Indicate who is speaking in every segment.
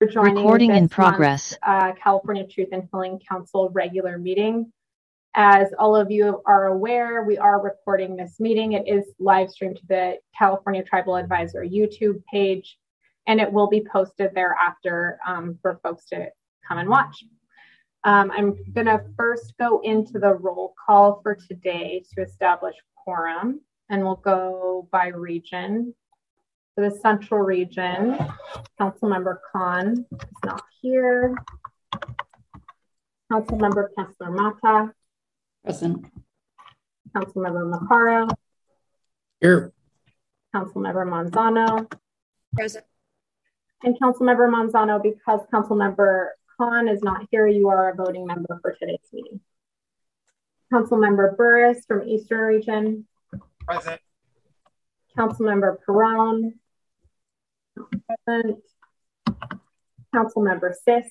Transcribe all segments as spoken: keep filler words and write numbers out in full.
Speaker 1: for joining
Speaker 2: Recording
Speaker 1: this
Speaker 2: in progress.
Speaker 1: month's, uh, California Truth in Healing Council regular meeting. As all of you are aware, we are recording this meeting. It is live streamed to the California Tribal Advisor YouTube page, and it will be posted thereafter um, for folks to come and watch. Um, I'm going to first go into the roll call for today to establish quorum, and we'll go by region. For the Central Region, Councilmember Khan is not here. Councilmember Kessler Mata.
Speaker 3: Present.
Speaker 1: Councilmember Maccaro.
Speaker 4: Here.
Speaker 1: Councilmember Manzano.
Speaker 3: Present.
Speaker 1: And Councilmember Manzano, because Councilmember Khan is not here, you are a voting member for today's meeting. Councilmember Burris from Eastern Region.
Speaker 4: Present.
Speaker 1: Councilmember Perrone. Present. Councilmember Sisk.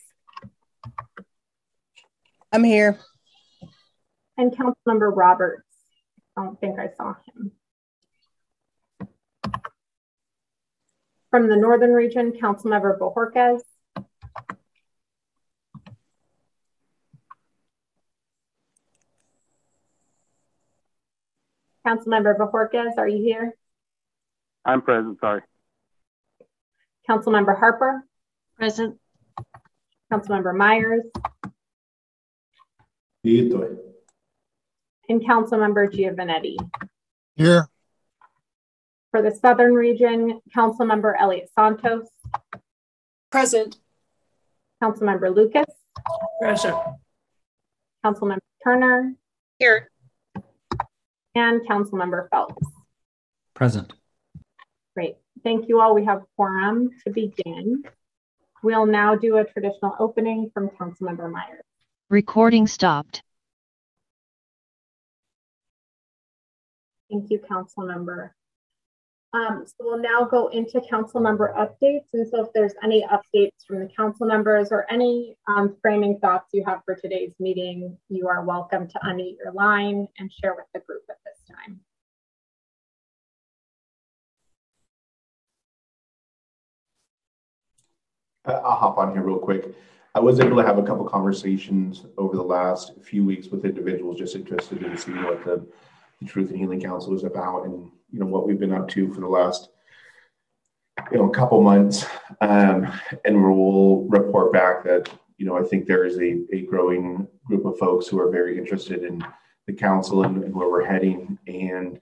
Speaker 5: I'm here.
Speaker 1: And Councilmember Roberts. I don't think I saw him. From the Northern Region, Councilmember Bojorquez. Councilmember Bojorquez, are you here?
Speaker 6: I'm present, sorry.
Speaker 1: Councilmember Harper.
Speaker 2: Present.
Speaker 1: Councilmember Myers.
Speaker 4: Here.
Speaker 1: And Councilmember Giovanetti.
Speaker 4: Here.
Speaker 1: For the Southern Region, Councilmember Elliot Santos.
Speaker 3: Present.
Speaker 1: Councilmember Lucas.
Speaker 3: Present.
Speaker 1: Councilmember Turner.
Speaker 3: Here.
Speaker 1: And Councilmember Phelps.
Speaker 4: Present.
Speaker 1: Great. Thank you all. We have quorum to begin. We'll now do a traditional opening from Councilmember Myers.
Speaker 2: Recording stopped.
Speaker 1: Thank you, Councilmember. Um, so we'll now go into council member updates. And so if there's any updates from the council members or any um, framing thoughts you have for today's meeting, you are welcome to unmute your line and share with the group at this time.
Speaker 7: I'll hop on here real quick. I was able to have a couple conversations over the last few weeks with individuals just interested in seeing what the, the Truth in Healing Council is about and, you know, what we've been up to for the last, you know, couple months. Um, and we'll report back that, you know, I think there is a, a growing group of folks who are very interested in the council and, and where we're heading and,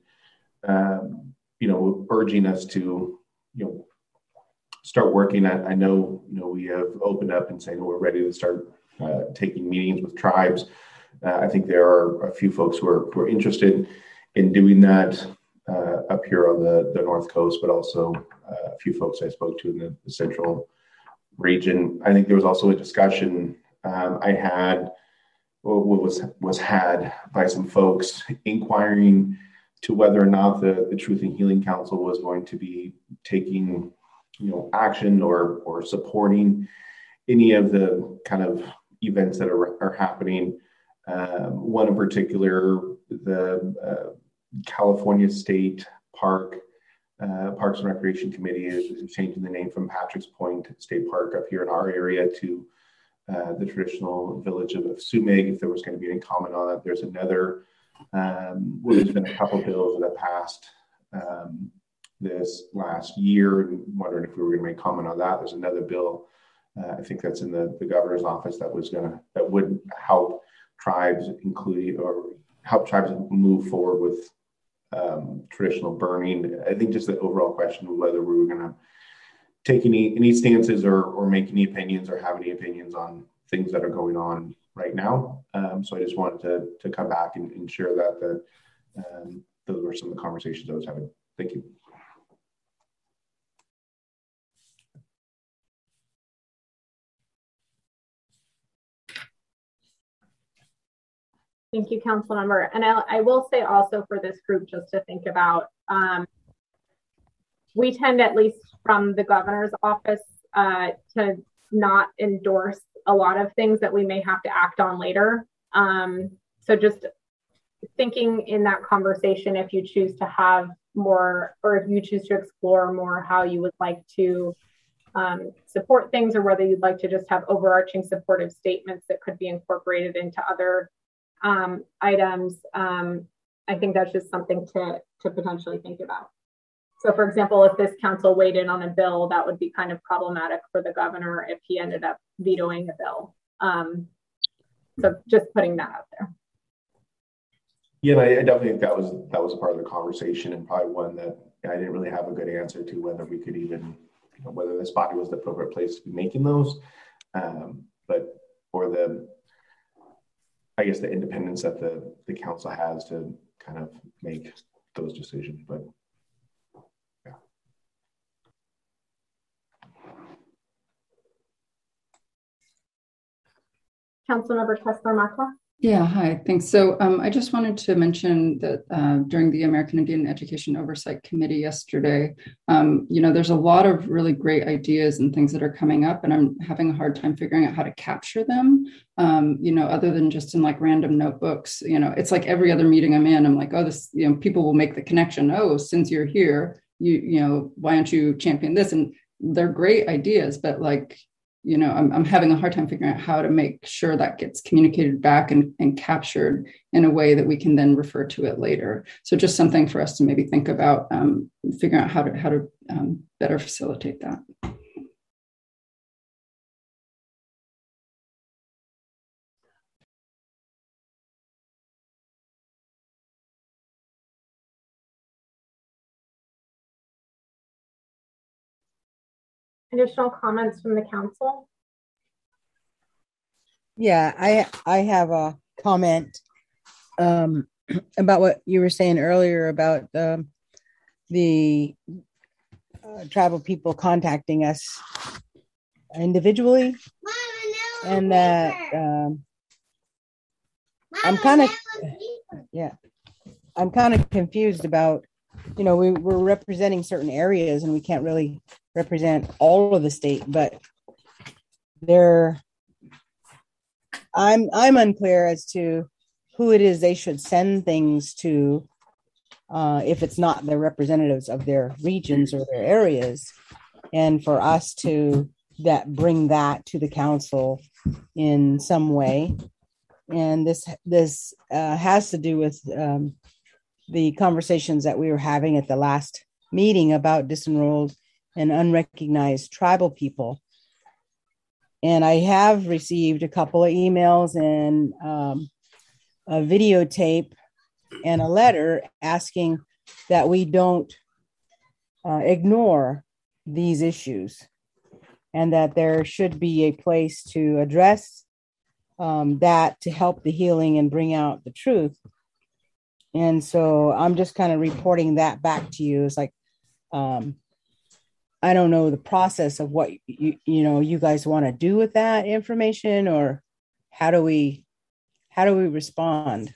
Speaker 7: um, you know, urging us to, you know, start working at, I know, you know, we have opened up and saying we're ready to start uh, taking meetings with tribes. Uh, I think there are a few folks who are, who are interested in doing that uh, up here on the, the North Coast, but also uh, a few folks I spoke to in the, the Central Region. I think there was also a discussion um, I had, what was, was had by some folks inquiring to whether or not the, the Truth in Healing Council was going to be taking you know, action or or supporting any of the kind of events that are, are happening. Um, one in particular, the uh, California State Park, uh, Parks and Recreation Committee is, is changing the name from Patrick's Point State Park up here in our area to uh, the traditional village of, of Sumig. If there was going to be any comment on that, there's another, um, well, there's been a couple bills that have passed um, this last year, and wondering if we were going to make comment on that. There's another bill, uh, I think that's in the, the governor's office that was going to, that would help tribes include or help tribes move forward with um, traditional burning. I think just the overall question of whether we were going to take any any stances or or make any opinions or have any opinions on things that are going on right now. Um, so I just wanted to to come back and, and share that that um, those were some of the conversations I was having. Thank you.
Speaker 1: Thank you, council member. And I, I will say also for this group, just to think about, um, we tend, at least from the governor's office, uh, to not endorse a lot of things that we may have to act on later. Um, so just thinking in that conversation, if you choose to have more, or if you choose to explore more how you would like to um, support things, or whether you'd like to just have overarching supportive statements that could be incorporated into other um, items. Um, I think that's just something to, to potentially think about. So for example, if this council weighed in on a bill, that would be kind of problematic for the governor if he ended up vetoing a bill. Um, so just putting that out there.
Speaker 7: Yeah, I, I definitely think that was that was a part of the conversation, and probably one that I didn't really have a good answer to, whether we could even, you know, whether this body was the appropriate place to be making those, um, but or the, I guess the independence that the the council has to kind of make those decisions. But yeah.
Speaker 1: Councilmember Kessler-Mata.
Speaker 3: Yeah, hi, thanks. So um, I just wanted to mention that uh, during the American Indian Education Oversight Committee yesterday, um, you know, there's a lot of really great ideas and things that are coming up, and I'm having a hard time figuring out how to capture them, um, you know, other than just in like random notebooks. You know, it's like every other meeting I'm in, I'm like, oh, this, you know, people will make the connection. Oh, since you're here, you, you know, why don't you champion this? And they're great ideas, but like, you know, I'm, I'm having a hard time figuring out how to make sure that gets communicated back and, and captured in a way that we can then refer to it later. So just something for us to maybe think about, um, figuring out how to how to um, better facilitate that.
Speaker 1: Additional comments from the council?
Speaker 5: Yeah, I I have a comment um, about what you were saying earlier about um, the uh, tribal people contacting us individually, and that um, I'm kind of yeah, I'm kind of confused about, you know, we, we're representing certain areas and we can't really represent all of the state, but they're I'm I'm unclear as to who it is they should send things to, uh, if it's not the representatives of their regions or their areas, and for us to that bring that to the council in some way. And this this uh, has to do with um, the conversations that we were having at the last meeting about disenrolled and unrecognized tribal people. And I have received a couple of emails and um, a videotape and a letter asking that we don't uh, ignore these issues, and that there should be a place to address um, that to help the healing and bring out the truth. And so I'm just kind of reporting that back to you. It's like, um, I don't know the process of what you, you know, you guys want to do with that information, or how do we, how do we respond?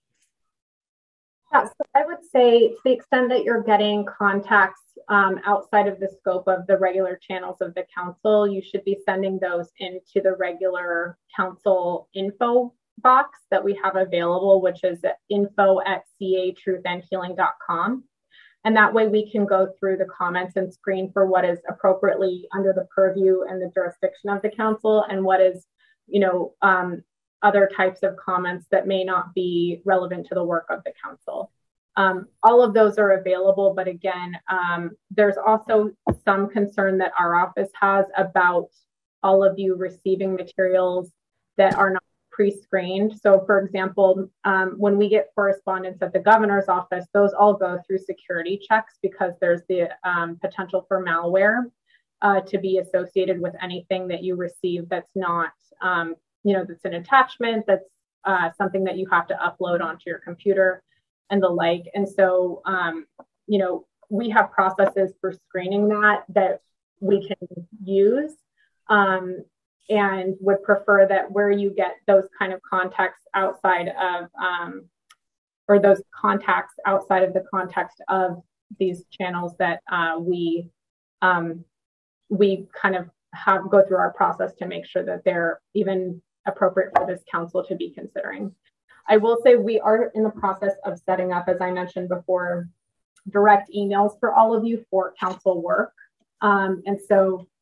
Speaker 1: Yeah, so I would say to the extent that you're getting contacts um, outside of the scope of the regular channels of the council, you should be sending those into the regular council info box that we have available, which is info at c a truth and healing dot com. And that way we can go through the comments and screen for what is appropriately under the purview and the jurisdiction of the council, and what is, you know, um, other types of comments that may not be relevant to the work of the council. Um, all of those are available, but again, um, there's also some concern that our office has about all of you receiving materials that are not pre-screened. So for example, um, when we get correspondence at the governor's office, those all go through security checks because there's the um, potential for malware uh, to be associated with anything that you receive that's not, um, you know, that's an attachment, that's uh, something that you have to upload onto your computer and the like. And so, um, you know, we have processes for screening that that we can use. Um, and would prefer that where you get those kind of contacts outside of, um, or those contacts outside of the context of these channels, that uh, we um, we kind of have go through our process to make sure that they're even appropriate for this council to be considering. I will say we are in the process of setting up, as I mentioned before, direct emails for all of you for council work. Um, and so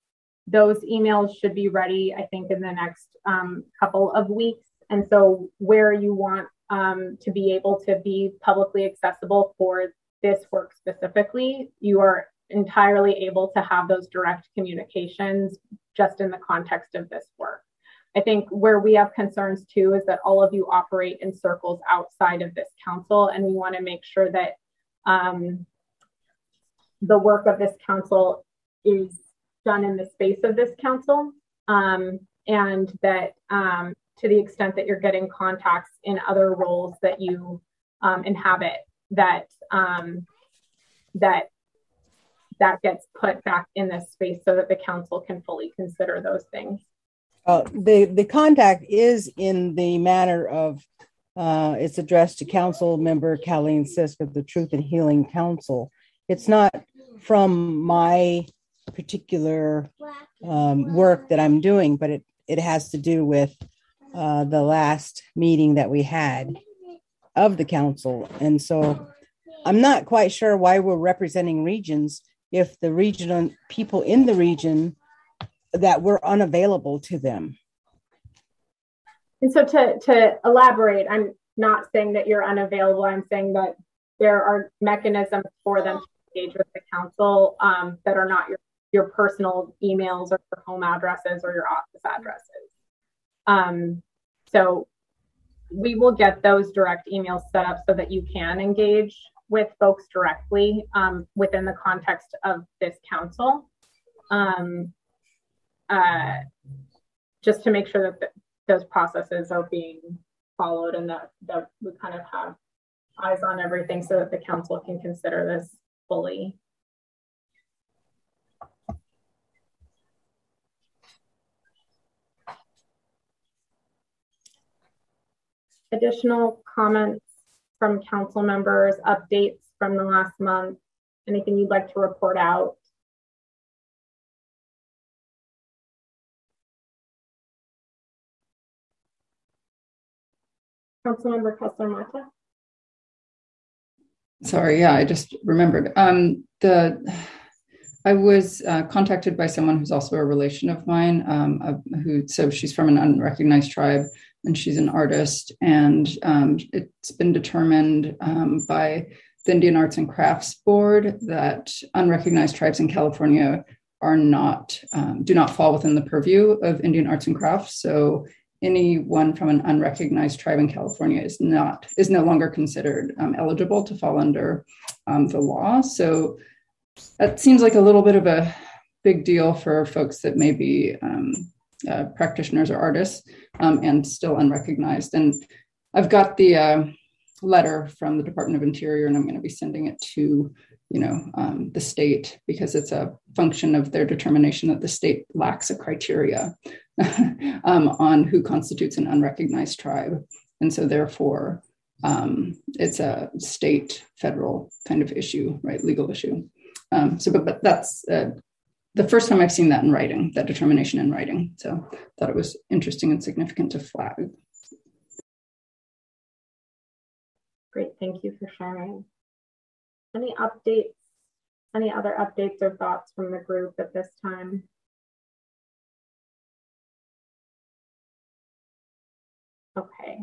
Speaker 1: those emails should be ready, I think, in the next um, couple of weeks. And so where you want um, to be able to be publicly accessible for this work specifically, you are entirely able to have those direct communications just in the context of this work. I think where we have concerns too is that all of you operate in circles outside of this council, and we want to make sure that um, the work of this council is done in the space of this council, um, and that um, to the extent that you're getting contacts in other roles that you um, inhabit, that um, that that gets put back in this space so that the council can fully consider those things.
Speaker 5: Uh, the the contact is in the manner of uh, it's addressed to Council Member Colleen Sisk of the Truth and Healing Council. It's not from my particular um, work that I'm doing, but it it has to do with uh, the last meeting that we had of the council, and so I'm not quite sure why we're representing regions if the regional people in the region that we're unavailable to them.
Speaker 1: And so to, to elaborate, I'm not saying that you're unavailable. I'm saying that there are mechanisms for them to engage with the council um, that are not your, your personal emails or your home addresses or your office addresses. Um, so we will get those direct emails set up so that you can engage with folks directly um, within the context of this council. Um, uh, just to make sure that the, those processes are being followed and that, that we kind of have eyes on everything so that the council can consider this fully. Additional comments from council members, updates from the last month, anything you'd like to report out? Councilmember Kessler-Mata.
Speaker 3: Sorry, yeah, I just remembered. Um, the I was uh, contacted by someone who's also a relation of mine, um, uh, who so she's from an unrecognized tribe, and she's an artist, and um, it's been determined um, by the Indian Arts and Crafts Board that unrecognized tribes in California are not um, do not fall within the purview of Indian Arts and Crafts. So anyone from an unrecognized tribe in California is not is no longer considered um, eligible to fall under um, the law. So that seems like a little bit of a big deal for folks that may be um, uh, practitioners or artists um, and still unrecognized. And I've got the uh, letter from the Department of Interior, and I'm going to be sending it to you know um, the state because it's a function of their determination that the state lacks a criteria um, on who constitutes an unrecognized tribe. And so therefore, um, it's a state, federal kind of issue, right? Legal issue. Um, so, but, but that's uh, the first time I've seen that in writing, that determination in writing. So I thought it was interesting and significant to flag.
Speaker 1: Great, thank you for sharing. Any updates, any other updates or thoughts from the group at this time? Okay.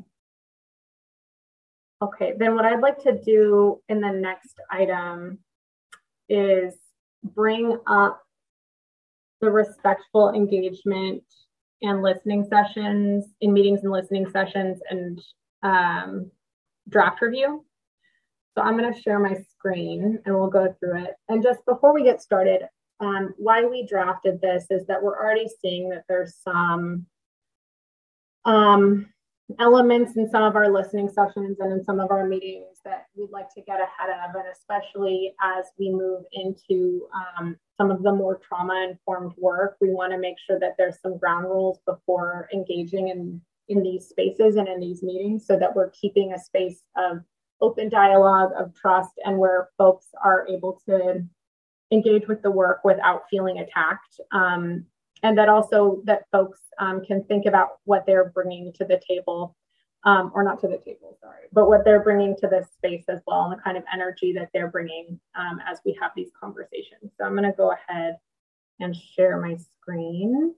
Speaker 1: Okay, then what I'd like to do in the next item is bring up the respectful engagement and listening sessions in meetings and listening sessions and um, draft review. So I'm going to share my screen and we'll go through it. And just before we get started, um, why we drafted this is that we're already seeing that there's some um, elements in some of our listening sessions and in some of our meetings that we'd like to get ahead of, and especially as we move into um, some of the more trauma-informed work, we want to make sure that there's some ground rules before engaging in, in these spaces and in these meetings so that we're keeping a space of open dialogue, of trust, and where folks are able to engage with the work without feeling attacked. Um, and that also that folks um, can think about what they're bringing to the table, um, or not to the table, sorry, but what they're bringing to this space as well, and the kind of energy that they're bringing um, as we have these conversations. So I'm going to go ahead and share my screen.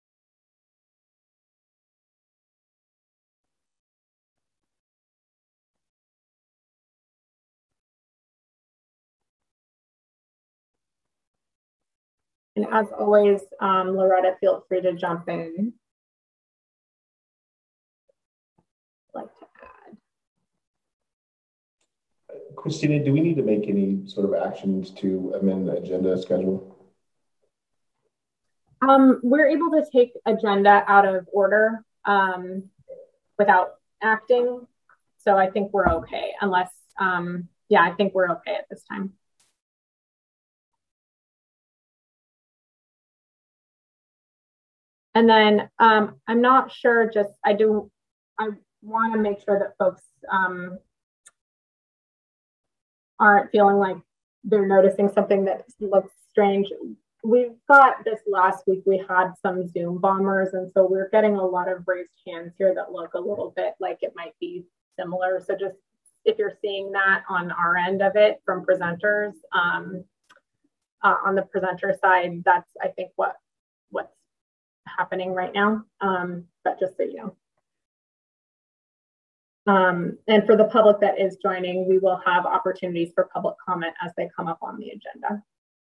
Speaker 1: And as always, um, Loretta, feel free to jump in. I'd like to add.
Speaker 7: Christina, do we need to make any sort of actions to amend the agenda schedule?
Speaker 1: Um, we're able to take agenda out of order um, without acting. So I think we're okay, unless, um, yeah, I think we're okay at this time. And then um, I'm not sure, just, I do, I want to make sure that folks um, aren't feeling like they're noticing something that looks strange. We've got this last week, we had some Zoom bombers. And so we're getting a lot of raised hands here that look a little bit like it might be similar. So just if you're seeing that on our end of it from presenters, um, uh, on the presenter side, that's, I think, what what's happening right now, um, but just so you know. Um, and for the public that is joining, we will have opportunities for public comment as they come up on the agenda.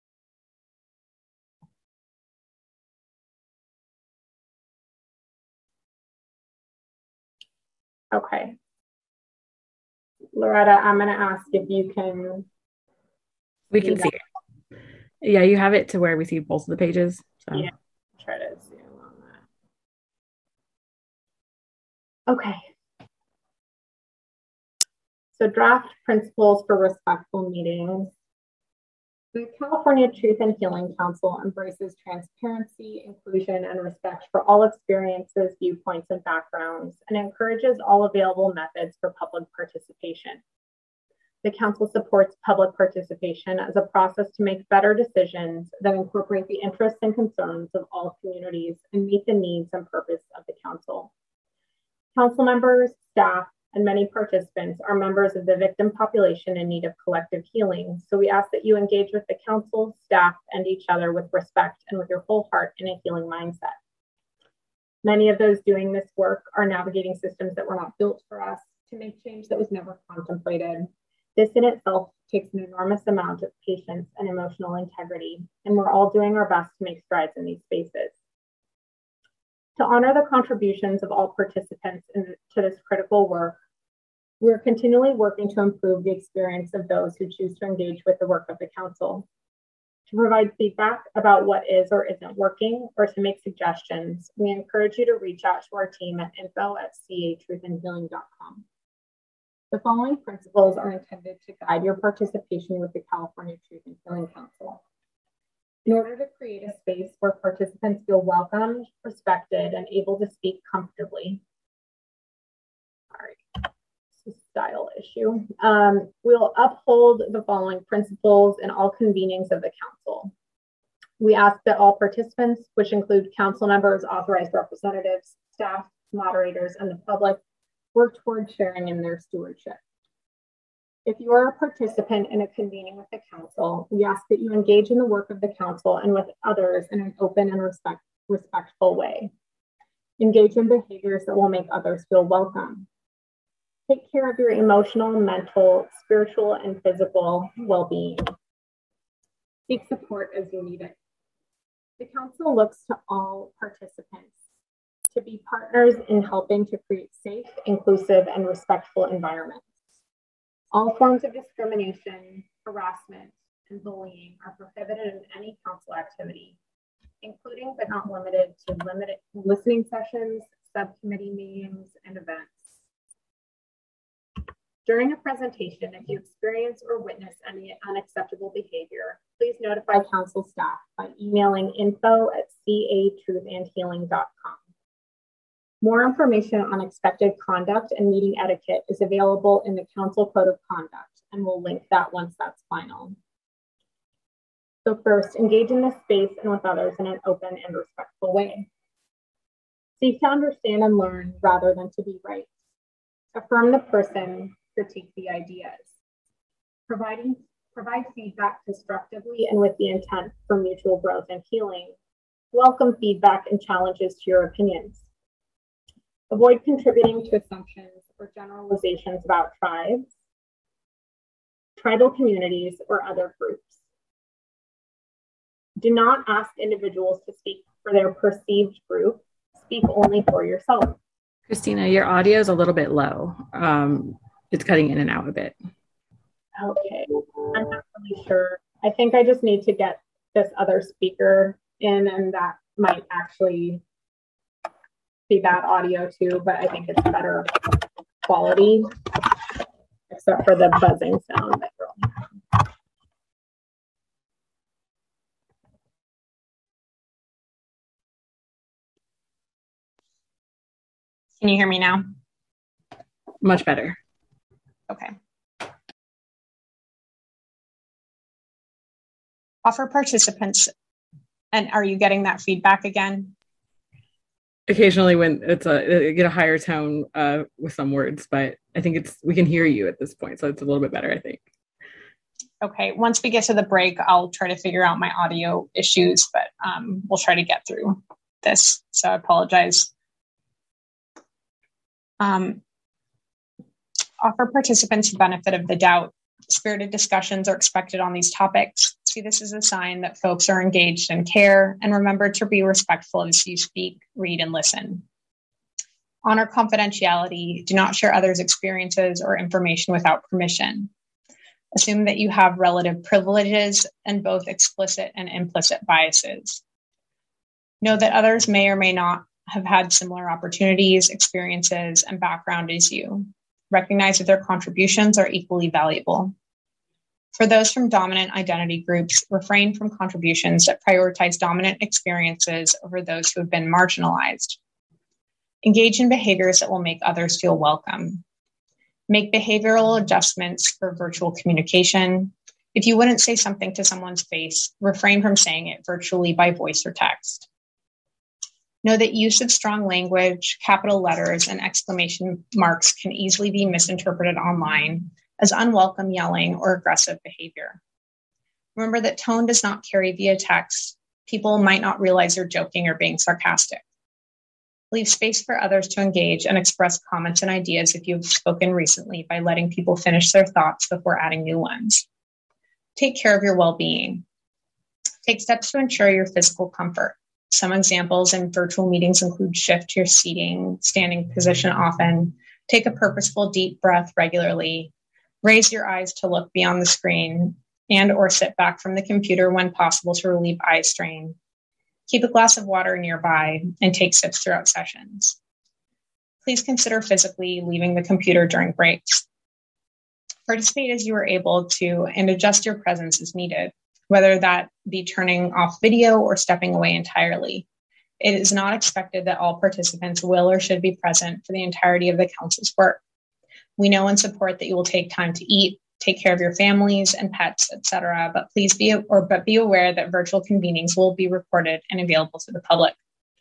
Speaker 1: Okay. Loretta, I'm going to ask if you can.
Speaker 8: We can see it. Yeah, you have it to where we see both of the pages. So.
Speaker 1: Yeah, try to zoom on that. Okay. So draft principles for respectful meetings. The California Truth and Healing Council embraces transparency, inclusion, and respect for all experiences, viewpoints, and backgrounds, and encourages all available methods for public participation. The Council supports public participation as a process to make better decisions that incorporate the interests and concerns of all communities and meet the needs and purpose of the Council. Council members, staff, and many participants are members of the victim population in need of collective healing. So we ask that you engage with the council, staff, and each other with respect and with your whole heart in a healing mindset. Many of those doing this work are navigating systems that were not built for us to make change that was never contemplated. This in itself takes an enormous amount of patience and emotional integrity, and we're all doing our best to make strides in these spaces. To honor the contributions of all participants in, to this critical work, we're continually working to improve the experience of those who choose to engage with the work of the Council. To provide feedback about what is or isn't working, or to make suggestions, we encourage you to reach out to our team at info at c a truth and healing dot com. The following principles are intended to guide your participation with the California Truth and Healing Council. In order to create a space where participants feel welcomed, respected, and able to speak comfortably. Sorry, it's a style issue. Um, we'll uphold the following principles in all convenings of the Council. We ask that all participants, which include Council members, authorized representatives, staff, moderators, and the public, work toward sharing in their stewardship. If you are a participant in a convening with the Council, we ask that you engage in the work of the Council and with others in an open and respect, respectful way. Engage in behaviors that will make others feel welcome. Take care of your emotional, mental, spiritual, and physical well-being. Seek support as you need it. The Council looks to all participants to be partners in helping to create safe, inclusive, and respectful environments. All forms of discrimination, harassment, and bullying are prohibited in any council activity, including but not limited to limited listening sessions, subcommittee meetings, and events. During a presentation, if you experience or witness any unacceptable behavior, please notify council staff by emailing info at c a truth and healing dot com. More information on expected conduct and meeting etiquette is available in the Council Code of Conduct, and we'll link that once that's final. So first, engage in this space and with others in an open and respectful way. Seek to understand and learn rather than to be right. Affirm the person, critique the ideas. Providing Provide feedback constructively and with the intent for mutual growth and healing. Welcome feedback and challenges to your opinions. Avoid contributing to assumptions or generalizations about tribes, tribal communities, or other groups. Do not ask individuals to speak for their perceived group. Speak only for yourself.
Speaker 8: Christina, your audio is a little bit low. Um, it's cutting in and out a bit.
Speaker 1: Okay, I'm not really sure. I think I just need to get this other speaker in, and that might actually be bad audio too, but I think it's better quality, except for the buzzing sound that you're only having. Can you hear me now?
Speaker 8: Much better.
Speaker 1: Okay. Offer participants, and are you getting that feedback again?
Speaker 8: Occasionally when it's a, get a higher tone uh, with some words, but I think it's, we can hear you at this point. So it's a little bit better, I think.
Speaker 1: Okay, once we get to the break, I'll try to figure out my audio issues, but um, we'll try to get through this. So I apologize. Um, offer participants the benefit of the doubt. Spirited discussions are expected on these topics. See this as a sign that folks are engaged and care, and remember to be respectful as you speak, read, and listen. Honor confidentiality. Do not share others' experiences or information without permission. Assume that you have relative privileges and both explicit and implicit biases. Know that others may or may not have had similar opportunities, experiences, and background as you. Recognize that their contributions are equally valuable. For those from dominant identity groups, refrain from contributions that prioritize dominant experiences over those who have been marginalized. Engage in behaviors that will make others feel welcome. Make behavioral adjustments for virtual communication. If you wouldn't say something to someone's face, refrain from saying it virtually by voice or text. Know that use of strong language, capital letters, and exclamation marks can easily be misinterpreted online as unwelcome yelling or aggressive behavior. Remember that tone does not carry via text. People might not realize you're joking or being sarcastic. Leave space for others to engage and express comments and ideas if you've spoken recently by letting people finish their thoughts before adding new ones. Take care of your well-being. Take steps to ensure your physical comfort. Some examples in virtual meetings include shift your seating, standing position often, take a purposeful deep breath regularly, raise your eyes to look beyond the screen, and or sit back from the computer when possible to relieve eye strain. Keep a glass of water nearby and take sips throughout sessions. Please consider physically leaving the computer during breaks. Participate as you are able to and adjust your presence as needed, whether that be turning off video or stepping away entirely. It is not expected that all participants will or should be present for the entirety of the council's work. We know and support that you will take time to eat, take care of your families and pets, et cetera, but please be or but be aware that virtual convenings will be recorded and available to the public.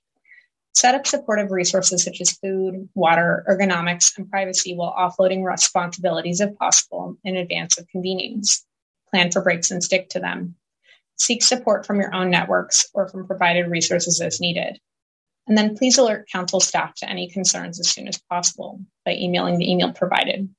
Speaker 1: Set up supportive resources such as food, water, ergonomics, and privacy while offloading responsibilities if possible in advance of convenings. Plan for breaks and stick to them. Seek support from your own networks or from provided resources as needed. And then please alert council staff to any concerns as soon as possible by emailing the email provided.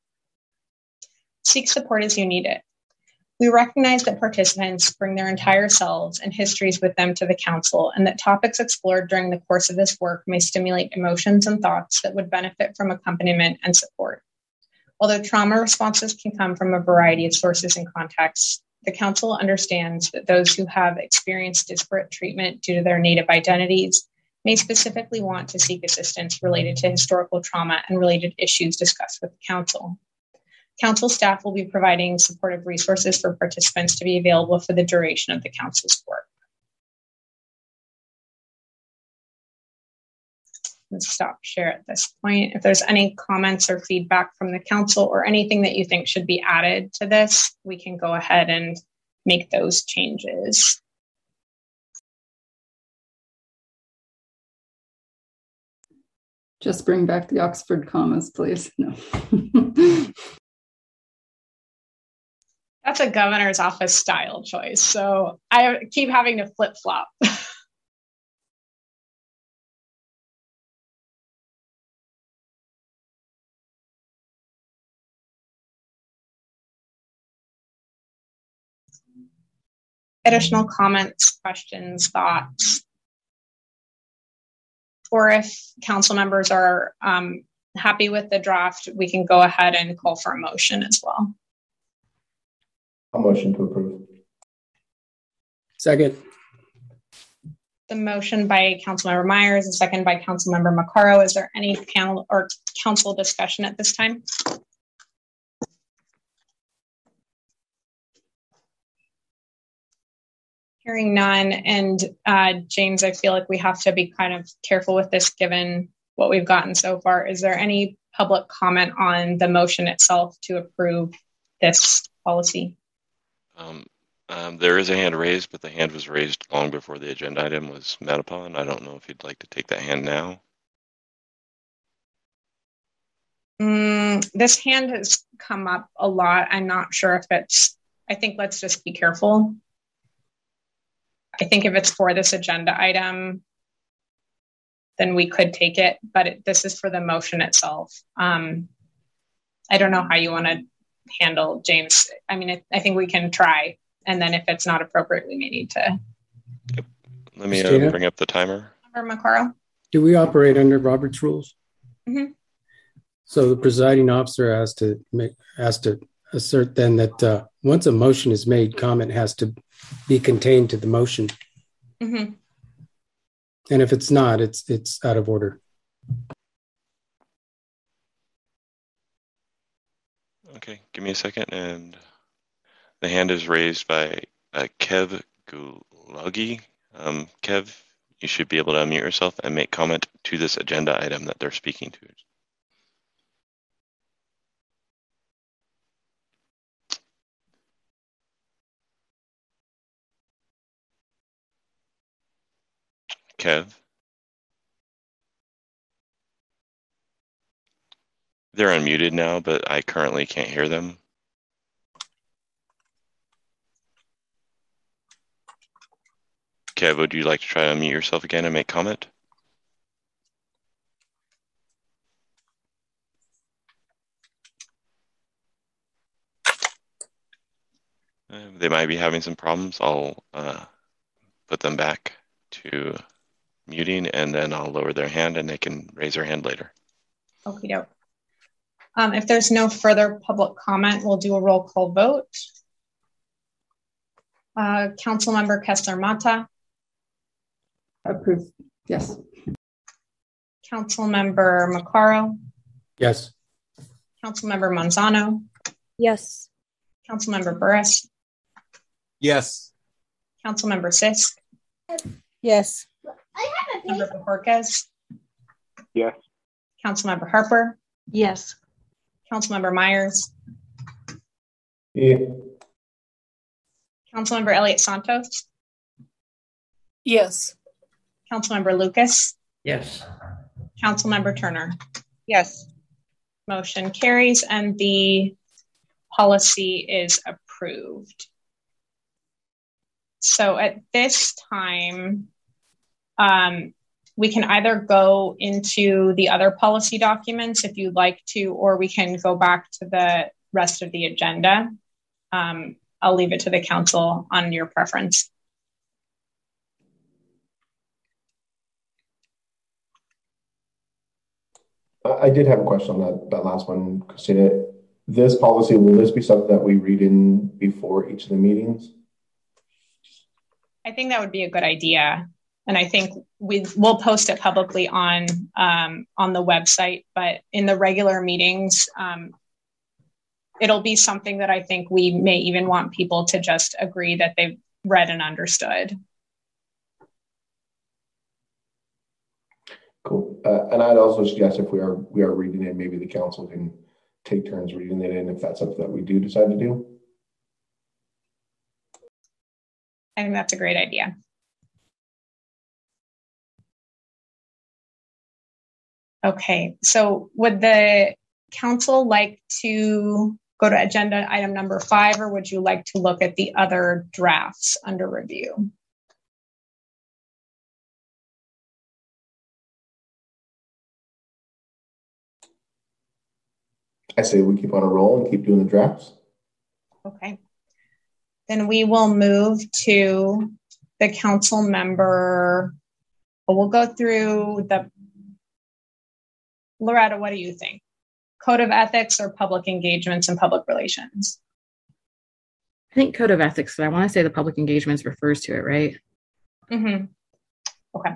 Speaker 1: Seek support as you need it. We recognize that participants bring their entire selves and histories with them to the council, and that topics explored during the course of this work may stimulate emotions and thoughts that would benefit from accompaniment and support. Although trauma responses can come from a variety of sources and contexts, the council understands that those who have experienced disparate treatment due to their Native identities may specifically want to seek assistance related to historical trauma and related issues discussed with the council. Council staff will be providing supportive resources for participants to be available for the duration of the council's work. Let's stop share at this point. If there's any comments or feedback from the council or anything that you think should be added to this, we can go ahead and make those changes.
Speaker 3: Just bring back the Oxford commas, please. No.
Speaker 1: That's a governor's office style choice. So I keep having to flip flop. Additional comments, questions, thoughts? Or if council members are um, happy with the draft, we can go ahead and call for a motion as well.
Speaker 7: A motion to approve.
Speaker 4: Second.
Speaker 1: The motion by Councilmember Myers, a second by Councilmember Maccaro. Is there any panel or council discussion at this time? Hearing none. And uh, James, I feel like we have to be kind of careful with this given what we've gotten so far. Is there any public comment on the motion itself to approve this policy?
Speaker 9: Um, um, there is a hand raised, but the hand was raised long before the agenda item was met upon. I don't know if you'd like to take that hand now.
Speaker 1: Mm, this hand has come up a lot. I'm not sure if it's, I think let's just be careful. I think if it's for this agenda item, then we could take it, but it, this is for the motion itself. Um, I don't know how you want to handle, James. I mean, it, I think we can try, and then if it's not appropriate, we may need to.
Speaker 9: Yep. Let me uh, bring up the timer.
Speaker 1: Member Maccaro?
Speaker 4: Do we operate under Robert's rules?
Speaker 1: Mm-hmm.
Speaker 4: So the presiding officer has to make has to assert then that uh, once a motion is made, comment has to be contained to the motion.
Speaker 1: Mm-hmm.
Speaker 4: And if it's not, it's it's out of order.
Speaker 9: Okay, give me a second. And the hand is raised by uh, Kev Gulagi. Um, Kev, you should be able to unmute yourself and make comment to this agenda item that they're speaking to. Kev. They're unmuted now, but I currently can't hear them. Kev, would you like to try to unmute yourself again and make comment? Uh, they might be having some problems. I'll uh, put them back to muting, and then I'll lower their hand and they can raise their hand later.
Speaker 1: Okie doke. Um, if there's no further public comment, we'll do a roll call vote. Uh, Councilmember Kessler-Mata.
Speaker 3: Approved. Yes.
Speaker 1: Councilmember Maccaro.
Speaker 4: Yes.
Speaker 1: Councilmember Manzano.
Speaker 2: Yes.
Speaker 1: Councilmember Burris.
Speaker 4: Yes.
Speaker 1: Councilmember Sisk.
Speaker 5: Yes.
Speaker 1: Member Bojorquez.
Speaker 6: Yes.
Speaker 1: Councilmember Harper.
Speaker 2: Yes.
Speaker 1: Councilmember Myers.
Speaker 7: Yeah.
Speaker 1: Councilmember Elliott Santos.
Speaker 2: Yes.
Speaker 1: Councilmember Lucas.
Speaker 4: Yes.
Speaker 1: Councilmember Turner.
Speaker 5: Yes.
Speaker 1: Motion carries and the policy is approved. So at this time, um, we can either go into the other policy documents if you'd like to, or we can go back to the rest of the agenda. Um, I'll leave it to the council on your preference.
Speaker 7: I did have a question on that, that last one, Christina. This policy, will this be something that we read in before each of the meetings?
Speaker 1: I think that would be a good idea. And I think we will post it publicly on um, on the website, but in the regular meetings, um, it'll be something that I think we may even want people to just agree that they've read and understood.
Speaker 7: Cool. Uh, and I'd also suggest if we are we are reading it, maybe the council can take turns reading it in if that's something that we do decide to do.
Speaker 1: I think that's a great idea. Okay, so would the council like to go to agenda item number five, or would you like to look at the other drafts under review?
Speaker 7: I say we keep on a roll and keep doing the drafts.
Speaker 1: Okay. Then we will move to the council member. We'll go through the, Loretta, what do you think? Code of ethics or public engagements and public relations?
Speaker 8: I think code of ethics, but I want to say the public engagements refers to it, right?
Speaker 1: Mm-hmm. Okay.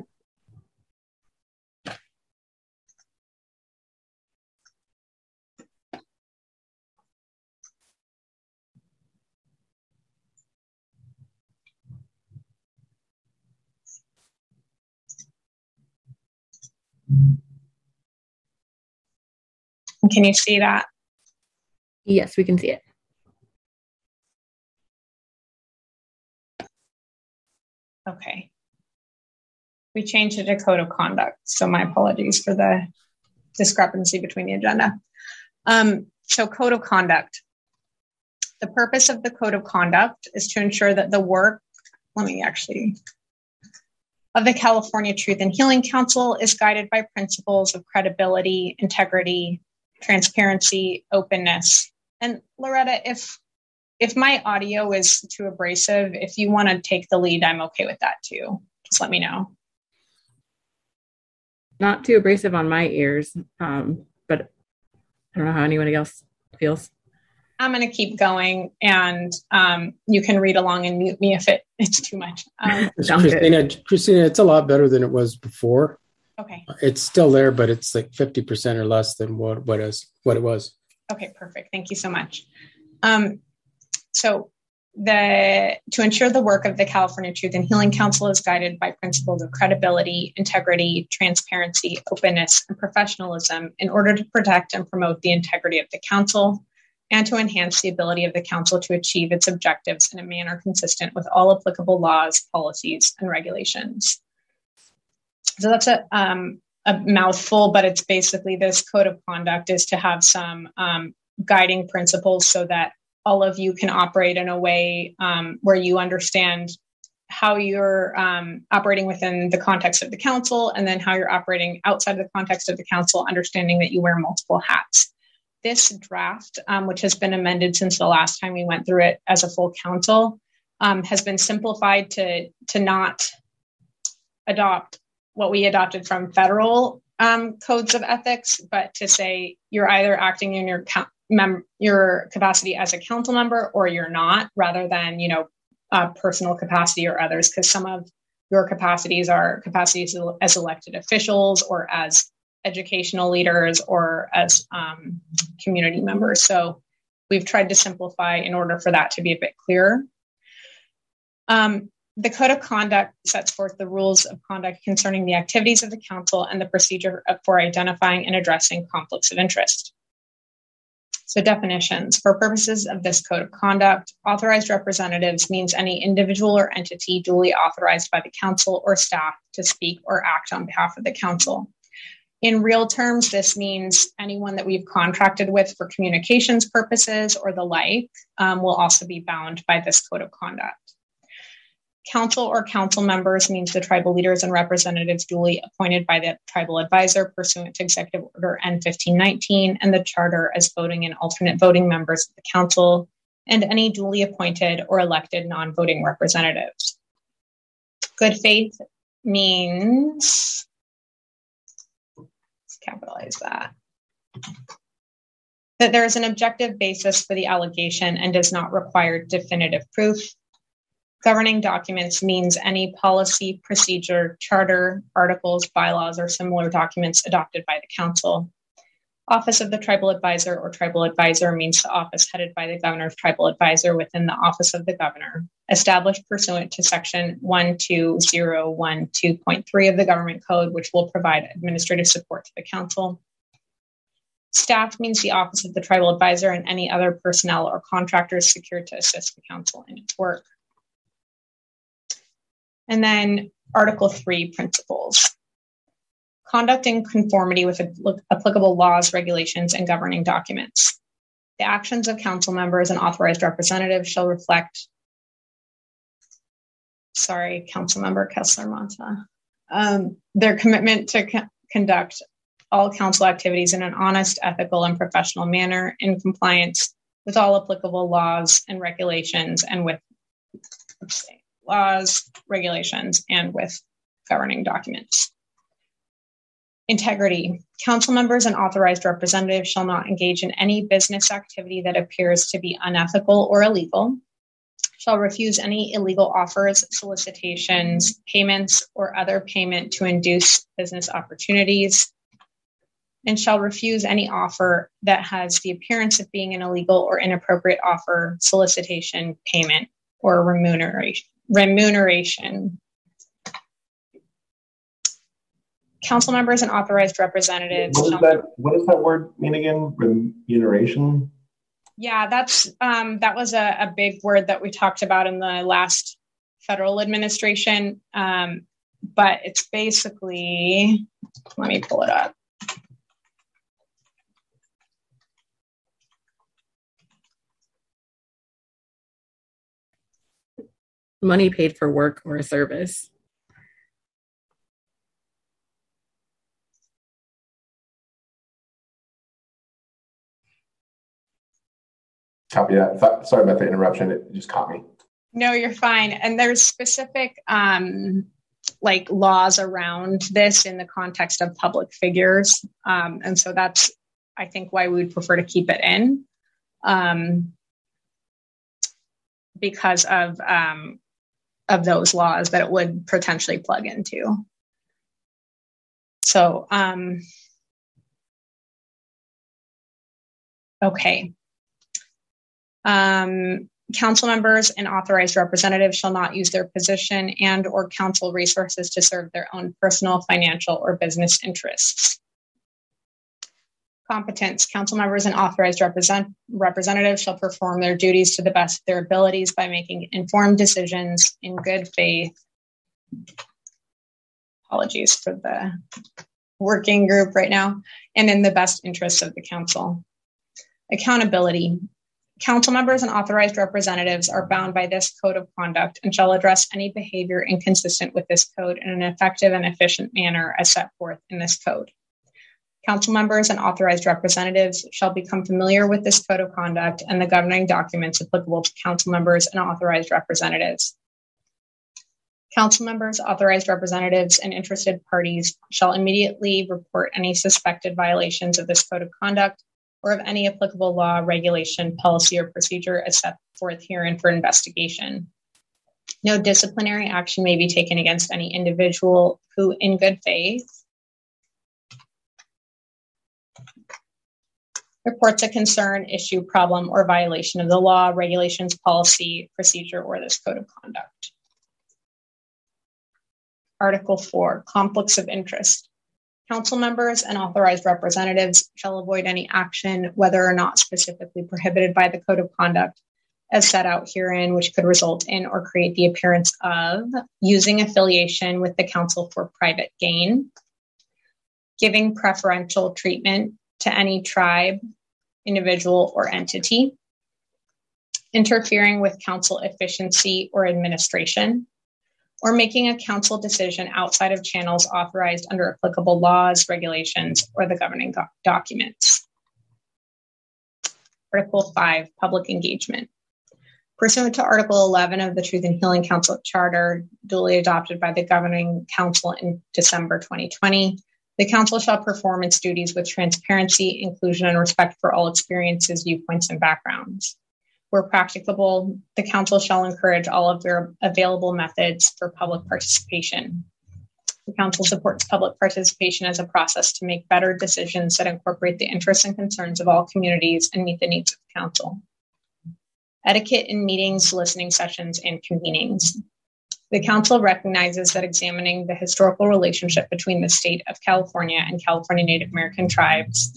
Speaker 1: Can you see that?
Speaker 8: Yes, we can see it.
Speaker 1: Okay. We changed it to code of conduct, so my apologies for the discrepancy between the agenda. Um, so code of conduct. The purpose of the code of conduct is to ensure that the work, let me actually, of the California Truth and Healing Council is guided by principles of credibility, integrity, transparency, openness. And Loretta, if if my audio is too abrasive, if you want to take the lead, I'm okay with that too. Just let me know.
Speaker 8: Not too abrasive on my ears, um, but I don't know how anyone else feels.
Speaker 1: I'm going to keep going, and um, you can read along and mute me if it, it's too much. Um,
Speaker 4: Christina, Christina, it's a lot better than it was before.
Speaker 1: Okay.
Speaker 4: It's still there, but it's like fifty percent or less than what, what, is, what it was.
Speaker 1: Okay, perfect. Thank you so much. Um, so the to ensure the work of the California Truth and Healing Council is guided by principles of credibility, integrity, transparency, openness, and professionalism in order to protect and promote the integrity of the council and to enhance the ability of the council to achieve its objectives in a manner consistent with all applicable laws, policies, and regulations. So that's a, um, a mouthful, but it's basically this code of conduct is to have some um, guiding principles so that all of you can operate in a way um, where you understand how you're um, operating within the context of the council, and then how you're operating outside of the context of the council, understanding that you wear multiple hats. This draft, um, which has been amended since the last time we went through it as a full council, um, has been simplified to, to not adopt what we adopted from federal um, codes of ethics, but to say you're either acting in your mem- your capacity as a council member or you're not, rather than, you know, uh, personal capacity or others, because some of your capacities are capacities as elected officials or as educational leaders or as um, community members. So we've tried to simplify in order for that to be a bit clearer. Um, The Code of Conduct sets forth the rules of conduct concerning the activities of the council and the procedure for identifying and addressing conflicts of interest. So definitions. For purposes of this Code of Conduct, authorized representatives means any individual or entity duly authorized by the council or staff to speak or act on behalf of the council. In real terms, this means anyone that we've contracted with for communications purposes or the like um, will also be bound by this Code of Conduct. Council or council members means the tribal leaders and representatives duly appointed by the tribal advisor pursuant to Executive Order N fifteen nineteen and the charter as voting and alternate voting members of the council, and any duly appointed or elected non-voting representatives. Good faith means, let's capitalize that, that there is an objective basis for the allegation and does not require definitive proof. Governing documents means any policy, procedure, charter, articles, bylaws, or similar documents adopted by the council. Office of the Tribal Advisor or Tribal Advisor means the office headed by the Governor's Tribal Advisor within the Office of the Governor, established pursuant to Section one two zero one two point three of the Government Code, which will provide administrative support to the council. Staff means the Office of the Tribal Advisor and any other personnel or contractors secured to assist the council in its work. And then Article three, principles. Conduct in conformity with applicable laws, regulations, and governing documents. The actions of council members and authorized representatives shall reflect, sorry, Councilmember Kessler-Mata, um, their commitment to co- conduct all council activities in an honest, ethical, and professional manner in compliance with all applicable laws and regulations and with laws, regulations, and with governing documents. Integrity. Council members and authorized representatives shall not engage in any business activity that appears to be unethical or illegal, shall refuse any illegal offers, solicitations, payments, or other payment to induce business opportunities, and shall refuse any offer that has the appearance of being an illegal or inappropriate offer, solicitation, payment, or remuneration. remuneration. Council members and authorized representatives.
Speaker 7: What, is that, what does that word mean again? Remuneration?
Speaker 1: Yeah, that's um, that was a, a big word that we talked about in the last federal administration. Um, but it's basically, let me pull it up.
Speaker 8: Money paid for work or a service.
Speaker 7: Copy that. Th- sorry about the interruption. It just caught me.
Speaker 1: No, you're fine. And there's specific um, like laws around this in the context of public figures. Um, and so that's, I think, why we would prefer to keep it in um, because of um, of those laws that it would potentially plug into. So, um, okay. Um, council members and authorized representatives shall not use their position and or council resources to serve their own personal, financial, or business interests. Competence. Council members and authorized represent- representatives shall perform their duties to the best of their abilities by making informed decisions in good faith. Apologies for the working group right now, and in the best interests of the council. Accountability. Council members and authorized representatives are bound by this code of conduct and shall address any behavior inconsistent with this code in an effective and efficient manner as set forth in this code. Council members and authorized representatives shall become familiar with this code of conduct and the governing documents applicable to council members and authorized representatives. Council members, authorized representatives, and interested parties shall immediately report any suspected violations of this code of conduct or of any applicable law, regulation, policy, or procedure as set forth herein for investigation. No disciplinary action may be taken against any individual who, in good faith, reports a concern, issue, problem, or violation of the law, regulations, policy, procedure, or this code of conduct. Article four, conflicts of interest. Council members and authorized representatives shall avoid any action, whether or not specifically prohibited by the code of conduct, as set out herein, which could result in or create the appearance of using affiliation with the council for private gain, giving preferential treatment to any tribe, individual, or entity, interfering with council efficiency or administration, or making a council decision outside of channels authorized under applicable laws, regulations, or the governing go- documents. Article five, public engagement. Pursuant to Article eleven of the Truth in Healing Council Charter, duly adopted by the Governing Council in December twenty twenty, the Council shall perform its duties with transparency, inclusion, and respect for all experiences, viewpoints, and backgrounds. Where practicable, the Council shall encourage all of their available methods for public participation. The Council supports public participation as a process to make better decisions that incorporate the interests and concerns of all communities and meet the needs of the Council. Etiquette in meetings, listening sessions, and convenings. The Council recognizes that examining the historical relationship between the state of California and California Native American tribes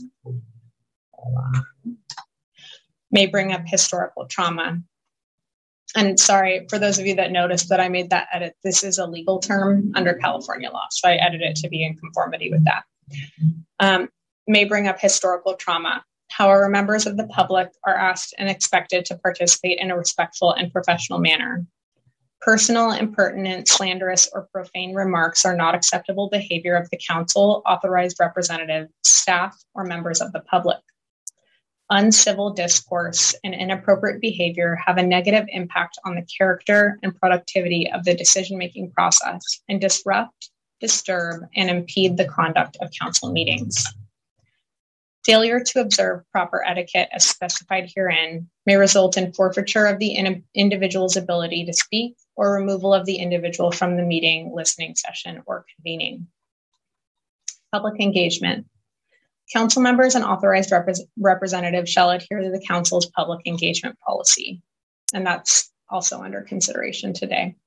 Speaker 1: may bring up historical trauma. And sorry, for those of you that noticed that I made that edit, this is a legal term under California law, so I edited it to be in conformity with that. Um, may bring up historical trauma. However, members of the public are asked and expected to participate in a respectful and professional manner. Personal, impertinent, slanderous, or profane remarks are not acceptable behavior of the council, authorized representative, staff, or members of the public. Uncivil discourse and inappropriate behavior have a negative impact on the character and productivity of the decision-making process and disrupt, disturb, and impede the conduct of council meetings. Failure to observe proper etiquette as specified herein may result in forfeiture of the in- individual's ability to speak or removal of the individual from the meeting, listening session, or convening. Public engagement. Council members and authorized rep- representatives shall adhere to the council's public engagement policy, and that's also under consideration today.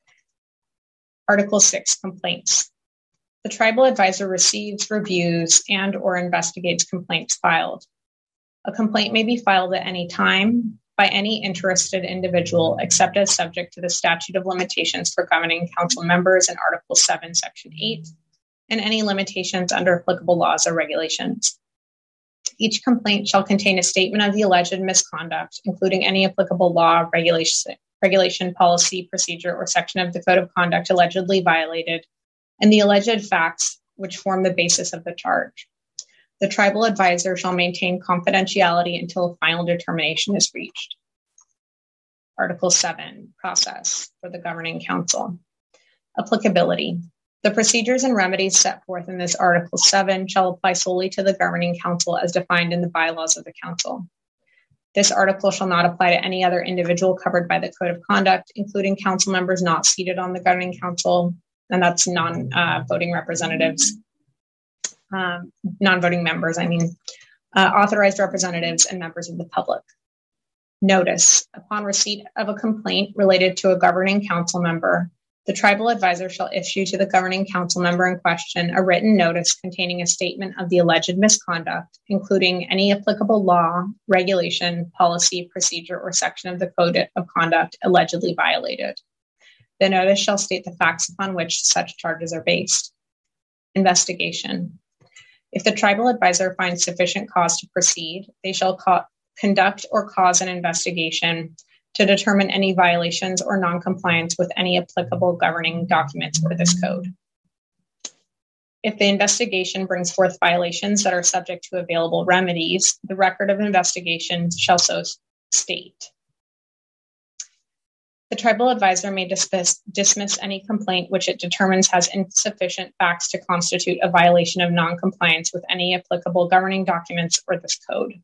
Speaker 1: Article six, complaints. The tribal advisor receives, reviews, and or investigates complaints filed. A complaint may be filed at any time by any interested individual, except as subject to the statute of limitations for governing council members in Article seven, Section eight, and any limitations under applicable laws or regulations. Each complaint shall contain a statement of the alleged misconduct, including any applicable law, regulation, regulation, policy, procedure, or section of the Code of Conduct allegedly violated, and the alleged facts which form the basis of the charge. The tribal advisor shall maintain confidentiality until a final determination is reached. Article seven, process for the governing council. Applicability. The procedures and remedies set forth in this Article seven shall apply solely to the governing council as defined in the bylaws of the council. This article shall not apply to any other individual covered by the Code of Conduct, including council members not seated on the governing council, and that's non-voting uh, representatives, um, non-voting members, I mean, uh, authorized representatives and members of the public. Notice. Upon receipt of a complaint related to a governing council member, the tribal advisor shall issue to the governing council member in question a written notice containing a statement of the alleged misconduct, including any applicable law, regulation, policy, procedure, or section of the Code of Conduct allegedly violated. The notice shall state the facts upon which such charges are based. Investigation. If the tribal advisor finds sufficient cause to proceed, they shall co- conduct or cause an investigation to determine any violations or noncompliance with any applicable governing documents or this code. If the investigation brings forth violations that are subject to available remedies, the record of investigation shall so state. The tribal advisor may dismiss, dismiss any complaint which it determines has insufficient facts to constitute a violation of noncompliance with any applicable governing documents or this code.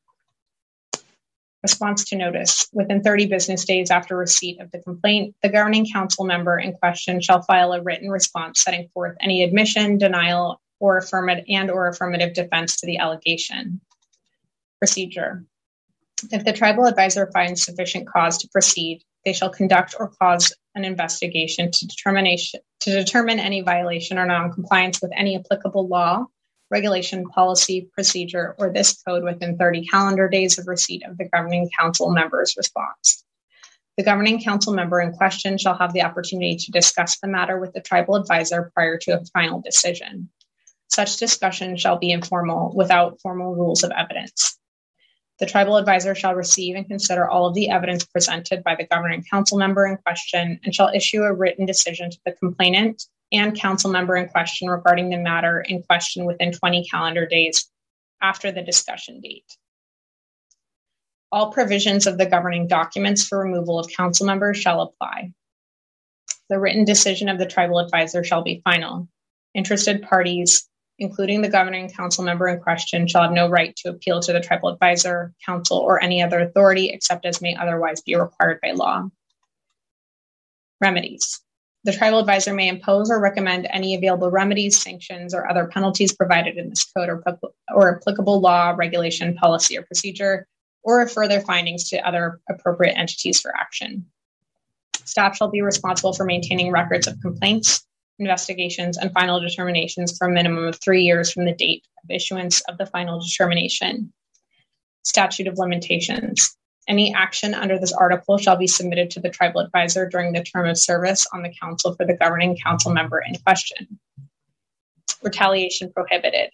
Speaker 1: Response to notice. Within thirty business days after receipt of the complaint, the governing council member in question shall file a written response setting forth any admission, denial, or affirmative and or affirmative defense to the allegation. Procedure. If the tribal advisor finds sufficient cause to proceed, they shall conduct or cause an investigation to determination to determine any violation or noncompliance with any applicable law, regulation, policy, procedure, or this code within thirty calendar days of receipt of the governing council member's response. The governing council member in question shall have the opportunity to discuss the matter with the tribal advisor prior to a final decision. Such discussion shall be informal without formal rules of evidence. The tribal advisor shall receive and consider all of the evidence presented by the governing council member in question and shall issue a written decision to the complainant and council member in question regarding the matter in question within twenty calendar days after the discussion date. All provisions of the governing documents for removal of council members shall apply. The written decision of the tribal advisor shall be final. Interested parties, including the governing council member in question, shall have no right to appeal to the tribal advisor, council, or any other authority except as may otherwise be required by law. Remedies. The tribal advisor may impose or recommend any available remedies, sanctions, or other penalties provided in this code or, or applicable law, regulation, policy, or procedure, or further findings to other appropriate entities for action. Staff shall be responsible for maintaining records of complaints, investigations, and final determinations for a minimum of three years from the date of issuance of the final determination. Statute of limitations. Any action under this article shall be submitted to the tribal advisor during the term of service on the council for the governing council member in question. Retaliation prohibited.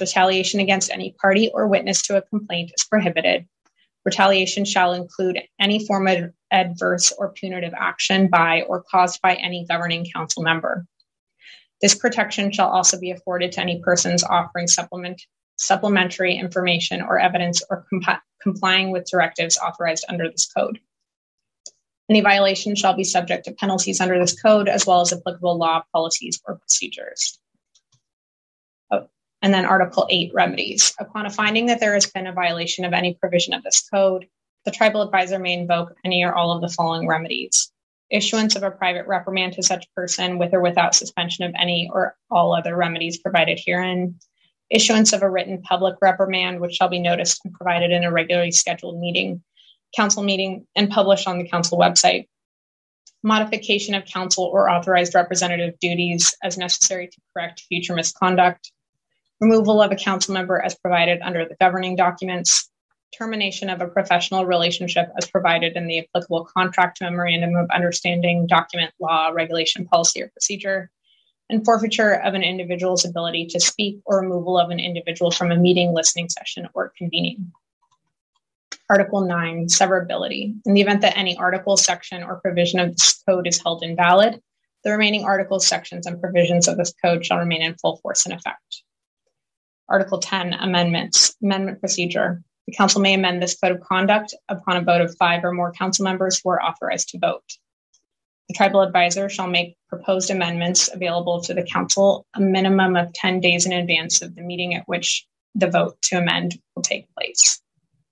Speaker 1: Retaliation against any party or witness to a complaint is prohibited. Retaliation shall include any form of adverse or punitive action by or caused by any governing council member. This protection shall also be afforded to any persons offering supplement, supplementary information or evidence or comp- complying with directives authorized under this code. Any violation shall be subject to penalties under this code, as well as applicable law, policies, or procedures. Oh, and then Article eight, remedies. Upon a finding that there has been a violation of any provision of this code, the tribal advisor may invoke any or all of the following remedies: issuance of a private reprimand to such person with or without suspension of any or all other remedies provided herein, issuance of a written public reprimand, which shall be noticed and provided in a regularly scheduled meeting, council meeting, and published on the council website, modification of council or authorized representative duties as necessary to correct future misconduct, removal of a council member as provided under the governing documents, termination of a professional relationship as provided in the applicable contract, memorandum of understanding, document, law, regulation, policy, or procedure, and forfeiture of an individual's ability to speak or removal of an individual from a meeting, listening session, or convening. Article nine, severability. In the event that any article, section, or provision of this code is held invalid, the remaining articles, sections, and provisions of this code shall remain in full force and effect. Article ten, amendments. Amendment procedure. The council may amend this code of conduct upon a vote of five or more council members who are authorized to vote. The tribal advisor shall make proposed amendments available to the council a minimum of ten days in advance of the meeting at which the vote to amend will take place.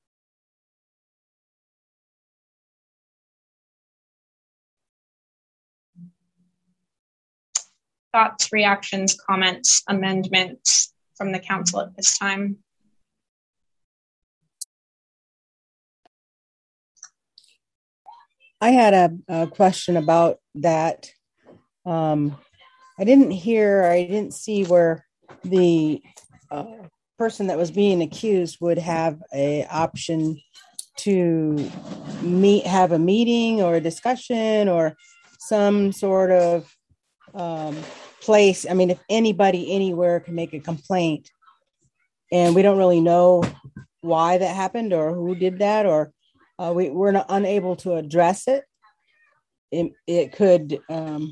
Speaker 1: Thoughts, reactions, comments, amendments from the council at this time?
Speaker 5: I had a, a question about that. Um, I didn't hear, or I didn't see where the uh, person that was being accused would have a option to meet, have a meeting or a discussion or some sort of um, place. I mean, if anybody anywhere can make a complaint, and we don't really know why that happened or who did that, or Uh, we, we're not, unable to address it. It, it could um,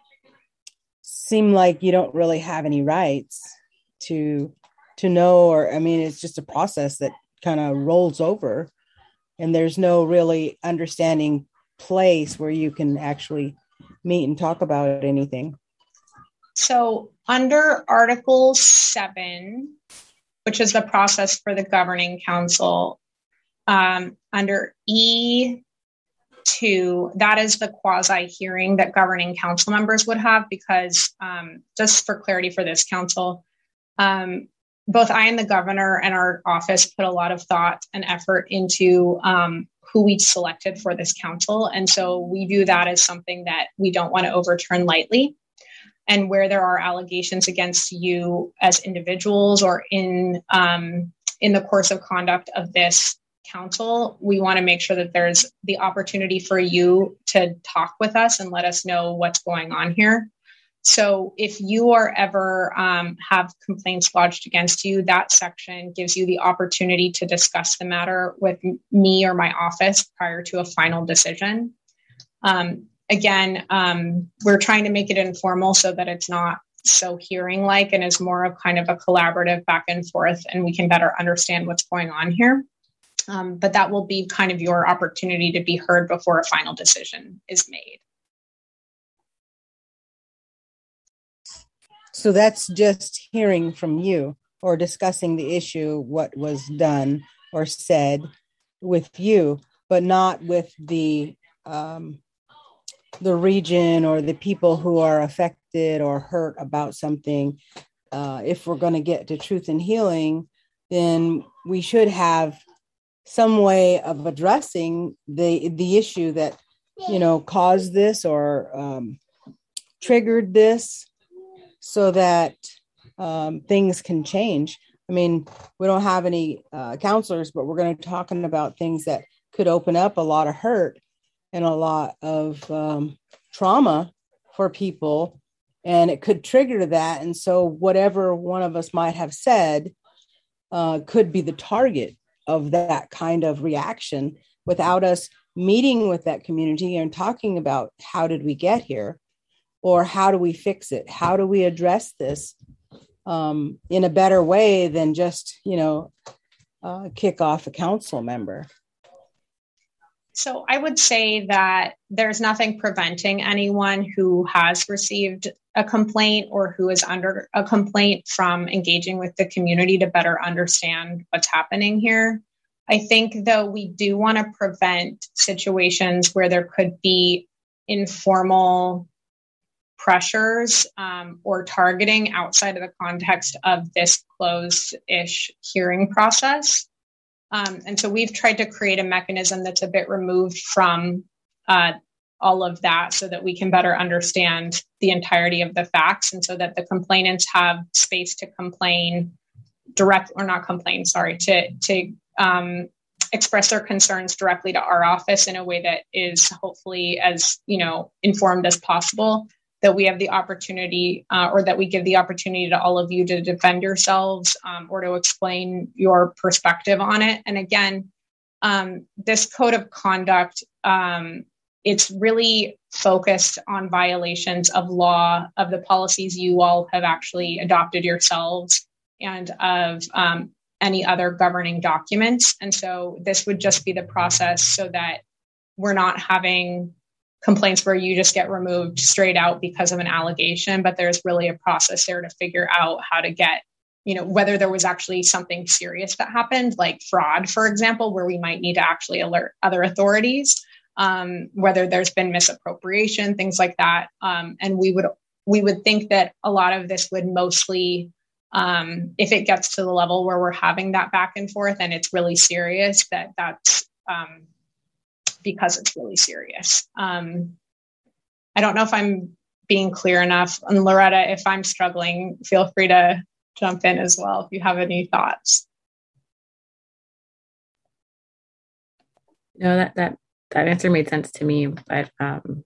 Speaker 5: seem like you don't really have any rights to to know, or I mean, it's just a process that kind of rolls over, and there's no really understanding place where you can actually meet and talk about anything.
Speaker 1: So under Article seven, which is the process for the governing council, Um, under E two, that is the quasi hearing that governing council members would have, because um, just for clarity for this council, um, both I and the governor and our office put a lot of thought and effort into um, who we selected for this council. And so we view that as something that we don't want to overturn lightly. And where there are allegations against you as individuals or in um, in the course of conduct of this council, we want to make sure that there's the opportunity for you to talk with us and let us know what's going on here. So if you are ever um, have complaints lodged against you, that section gives you the opportunity to discuss the matter with me or my office prior to a final decision. Um, again, um, we're trying to make it informal so that it's not so hearing-like and is more of kind of a collaborative back and forth, and we can better understand what's going on here. Um, but that will be kind of your opportunity to be heard before a final decision is made.
Speaker 5: So that's just hearing from you or discussing the issue, what was done or said with you, but not with the um, the region or the people who are affected or hurt about something. Uh, if we're going to get to truth and healing, then we should have some way of addressing the the issue that, you know, caused this or um, triggered this, so that um, things can change. I mean, we don't have any uh, counselors, but we're going to be talking about things that could open up a lot of hurt and a lot of um, trauma for people, and it could trigger that. And so whatever one of us might have said uh, could be the target of that kind of reaction without us meeting with that community and talking about how did we get here, or how do we fix it? How do we address this um, in a better way than just, you know, uh, kick off a council member?
Speaker 10: So I would say that there's nothing preventing anyone who has received a complaint or who is under a complaint from engaging with the community to better understand what's happening here. I think, though, we do want to prevent situations where there could be informal pressures um, or targeting outside of the context of this closed-ish hearing process. Um, and so we've tried to create a mechanism that's a bit removed from uh, all of that so that we can better understand the entirety of the facts, and so that the complainants have space to complain direct or not complain, sorry, to, to um, express their concerns directly to our office in a way that is hopefully as, you know, informed as possible, that we have the opportunity uh, or that we give the opportunity to all of you to defend yourselves um, or to explain your perspective on it. And again, um, this code of conduct, um, it's really focused on violations of law, of the policies you all have actually adopted yourselves, and of um, any other governing documents. And so this would just be the process so that we're not having complaints where you just get removed straight out because of an allegation, but there's really a process there to figure out how to get, you know, whether there was actually something serious that happened, like fraud, for example, where we might need to actually alert other authorities, um, whether there's been misappropriation, things like that. Um, and we would we would think that a lot of this would mostly, um, if it gets to the level where we're having that back and forth and it's really serious, that that's um, because it's really serious. Um, I don't know if I'm being clear enough. And Loretta, if I'm struggling, feel free to jump in as well if you have any thoughts.
Speaker 8: No, that that that answer made sense to me, but um,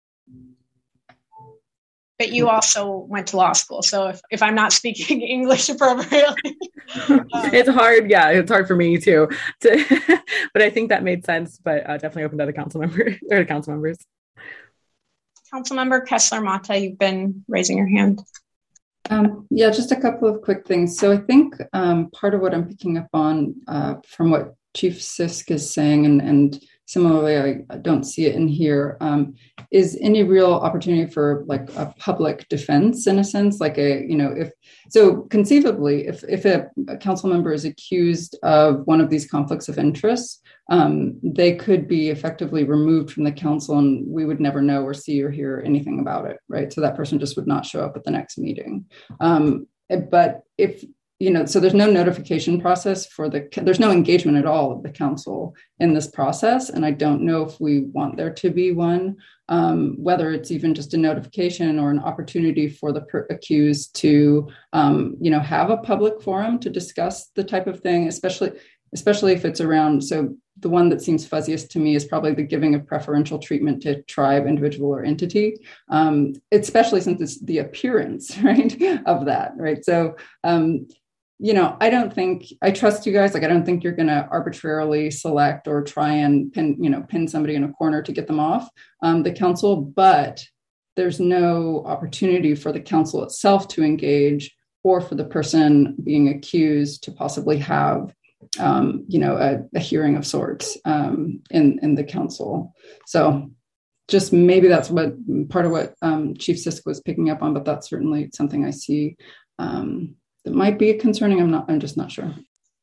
Speaker 10: but you also went to law school, so if, if I'm not speaking English appropriately, um,
Speaker 8: it's hard. Yeah, it's hard for me too. To, but I think that made sense. But uh, definitely open to the council member or the council members.
Speaker 10: Councilmember Kessler-Mata, you've been raising your hand.
Speaker 3: Um, yeah, just a couple of quick things. So I think um, part of what I'm picking up on uh, from what Chief Sisk is saying, and, and similarly, I don't see it in here, um, is any real opportunity for like a public defense in a sense, like a, you know, if, so conceivably, if, if a, a council member is accused of one of these conflicts of interest, um, they could be effectively removed from the council and we would never know or see or hear anything about it, right? So that person just would not show up at the next meeting. Um, but if, you know, so there's no notification process for the, there's no engagement at all of the council in this process. And I don't know if we want there to be one, um, whether it's even just a notification or an opportunity for the per- accused to, um, you know, have a public forum to discuss the type of thing, especially, especially if it's around, so the one that seems fuzziest to me is probably the giving of preferential treatment to tribe, individual, or entity, um, especially since it's the appearance, right, of that, right? So, um, you know, I don't think, I trust you guys. Like, I don't think you're going to arbitrarily select or try and pin, you know, pin somebody in a corner to get them off um, the council, but there's no opportunity for the council itself to engage or for the person being accused to possibly have, um, you know, a, a hearing of sorts um, in, in the council. So just maybe that's what part of what um, Chief Sisk was picking up on, but that's certainly something I see um, that might be concerning. I'm not, I'm just not sure.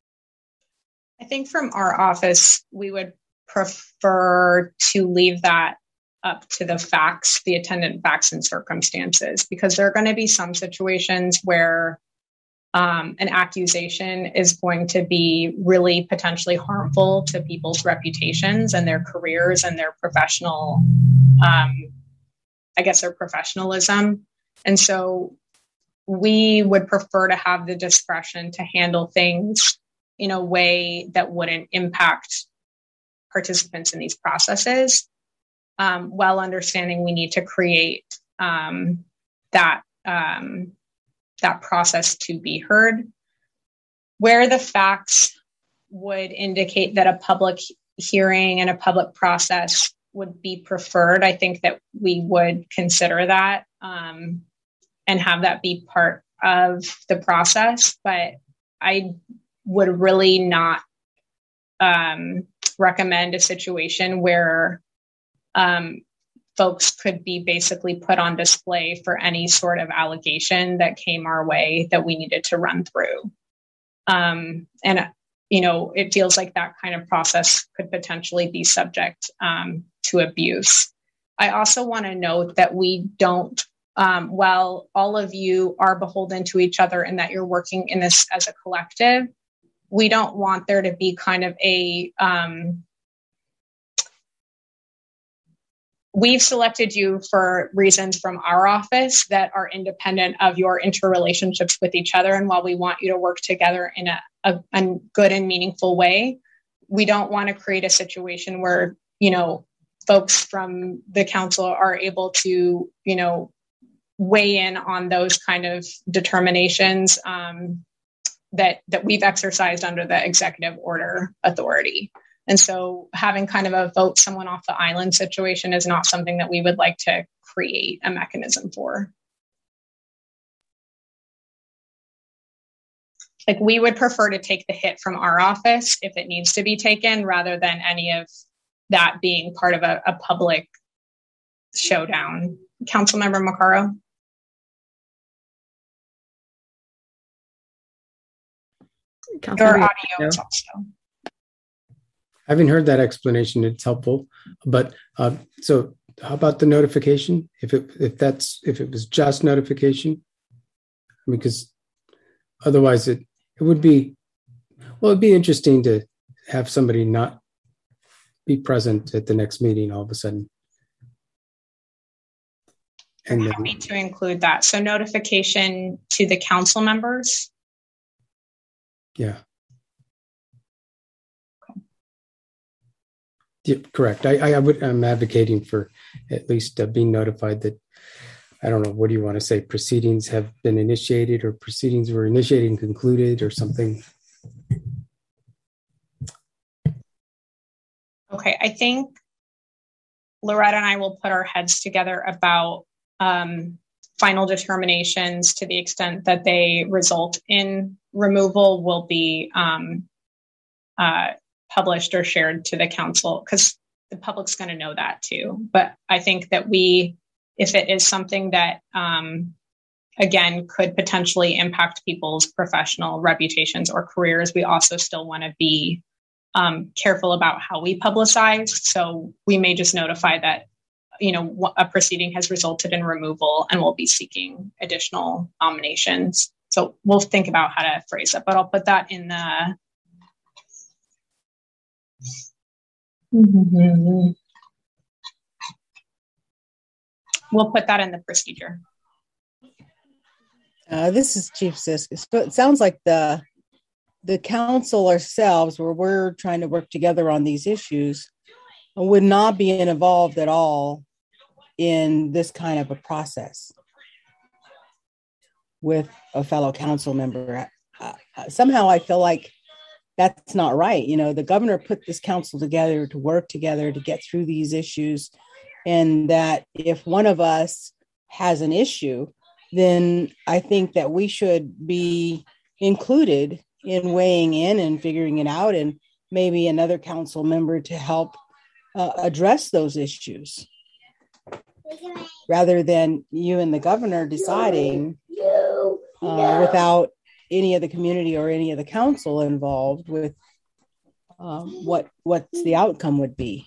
Speaker 10: I think from our office, we would prefer to leave that up to the facts, the attendant facts and circumstances, because there are going to be some situations where um, an accusation is going to be really potentially harmful to people's reputations and their careers and their professional, um, I guess, their professionalism. And so we would prefer to have the discretion to handle things in a way that wouldn't impact participants in these processes, um, while understanding we need to create um, that um, that process to be heard. where the facts would indicate that a public hearing and a public process would be preferred, I think that we would consider that um, and have that be part of the process. But I would really not um, recommend a situation where um, folks could be basically put on display for any sort of allegation that came our way that we needed to run through. Um, and, you know, it feels like that kind of process could potentially be subject um, to abuse. I also want to note that we don't, um, while all of you are beholden to each other and that you're working in this as a collective, we don't want there to be kind of a, um, we've selected you for reasons from our office that are independent of your interrelationships with each other. And while we want you to work together in a, a, a good and meaningful way, we don't want to create a situation where, you know, folks from the council are able to, you know, weigh in on those kind of determinations um, that, that we've exercised under the executive order authority. And so having kind of a vote someone off the island situation is not something that we would like to create a mechanism for. Like, we would prefer to take the hit from our office if it needs to be taken, rather than any of that being part of a, a public showdown. Councilmember Maccaro? Your audio is also.
Speaker 4: I haven't heard that explanation. It's helpful, but uh, so how about the notification? If it if that's if it was just notification, because otherwise it it would be well, it'd be interesting to have somebody not be present at the next meeting all of a sudden.
Speaker 10: And I'm happy to include that. So notification to the council members.
Speaker 4: Yeah. Yeah, correct. I, I would, I'm advocating for at least uh, being notified that, I don't know, what do you want to say? Proceedings have been initiated, or proceedings were initiated and concluded, or something.
Speaker 10: Okay, I think Loretta and I will put our heads together about um, final determinations to the extent that they result in removal will be um, uh, published or shared to the council, because the public's going to know that too. But I think that we, if it is something that, um, again, could potentially impact people's professional reputations or careers, we also still want to be um, careful about how we publicize. So we may just notify that, you know, a proceeding has resulted in removal and we'll be seeking additional nominations. So we'll think about how to phrase it, but I'll put that in the Mm-hmm. We'll put that in the procedure.
Speaker 5: Uh, this is Chief Sisk. So it sounds like the the council ourselves, where we're trying to work together on these issues, would not be involved at all in this kind of a process with a fellow council member. Uh, somehow I feel like that's not right. You know, the governor put this council together to work together to get through these issues. And that if one of us has an issue, then I think that we should be included in weighing in and figuring it out, and maybe another council member to help uh, address those issues, rather than you and the governor deciding uh, without any of the community or any of the council involved with um, what what's the outcome would be.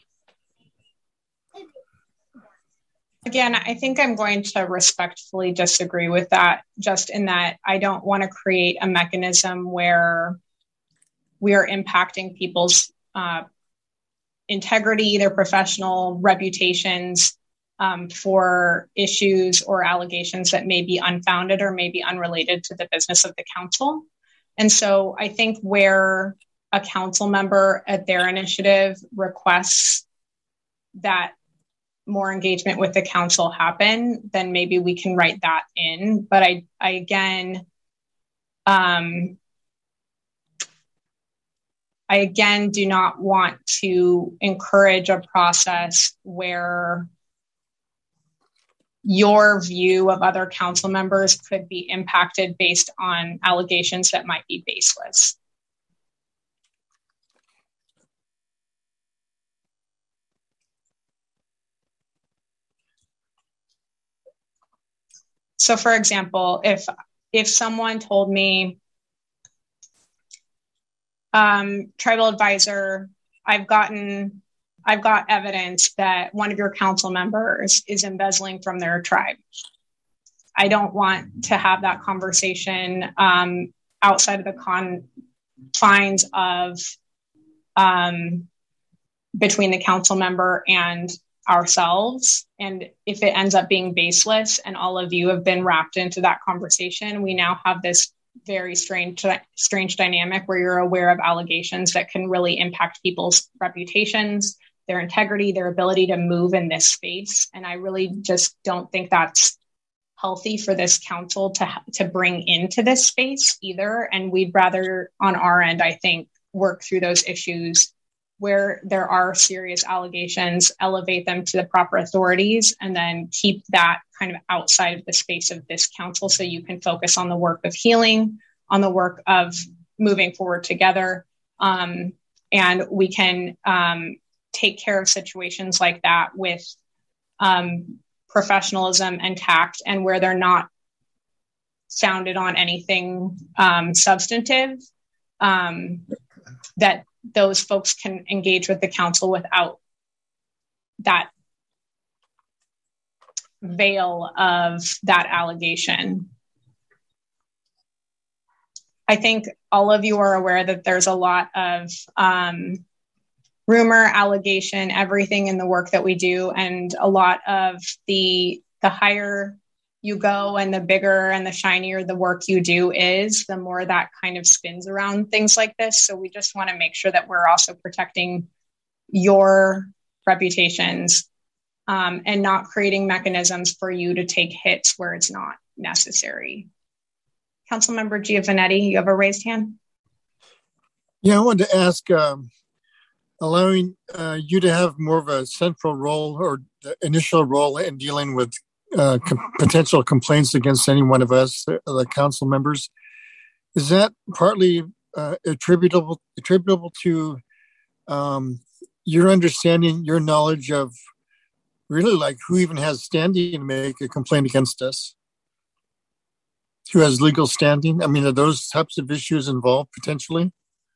Speaker 10: Again, I think I'm going to respectfully disagree with that, just in that I don't want to create a mechanism where we are impacting people's uh, integrity, their professional reputations, Um, for issues or allegations that may be unfounded or may be unrelated to the business of the council. And so I think where a council member at their initiative requests that more engagement with the council happen, then maybe we can write that in. But I, I again, um, I again do not want to encourage a process where your view of other council members could be impacted based on allegations that might be baseless. So for example, if if someone told me, um, tribal advisor, I've gotten, I've got evidence that one of your council members is embezzling from their tribe. I don't want to have that conversation um, outside of the confines of um, between the council member and ourselves. And if it ends up being baseless and all of you have been wrapped into that conversation, we now have this very strange, strange dynamic where you're aware of allegations that can really impact people's reputations, their integrity, their ability to move in this space. And I really just don't think that's healthy for this council to, to bring into this space either. And we'd rather, on our end, I think, work through those issues where there are serious allegations, elevate them to the proper authorities, and then keep that kind of outside of the space of this council so you can focus on the work of healing, on the work of moving forward together. Um, and we can um, take care of situations like that with um, professionalism and tact, and where they're not founded on anything um, substantive, um, that those folks can engage with the council without that veil of that allegation. I think all of you are aware that there's a lot of um, rumor, allegation, everything in the work that we do. And a lot of the, the higher you go and the bigger and the shinier the work you do is, the more that kind of spins around things like this. So we just want to make sure that we're also protecting your reputations um, and not creating mechanisms for you to take hits where it's not necessary. Councilmember Giovanetti, you have a raised hand?
Speaker 11: Yeah, I wanted to ask, um, allowing uh, you to have more of a central role or the initial role in dealing with Uh, com- potential complaints against any one of us, uh, the council members, is that partly uh, attributable attributable to um, your understanding, your knowledge of really like who even has standing to make a complaint against us? Who has legal standing? I mean, are those types of issues involved potentially?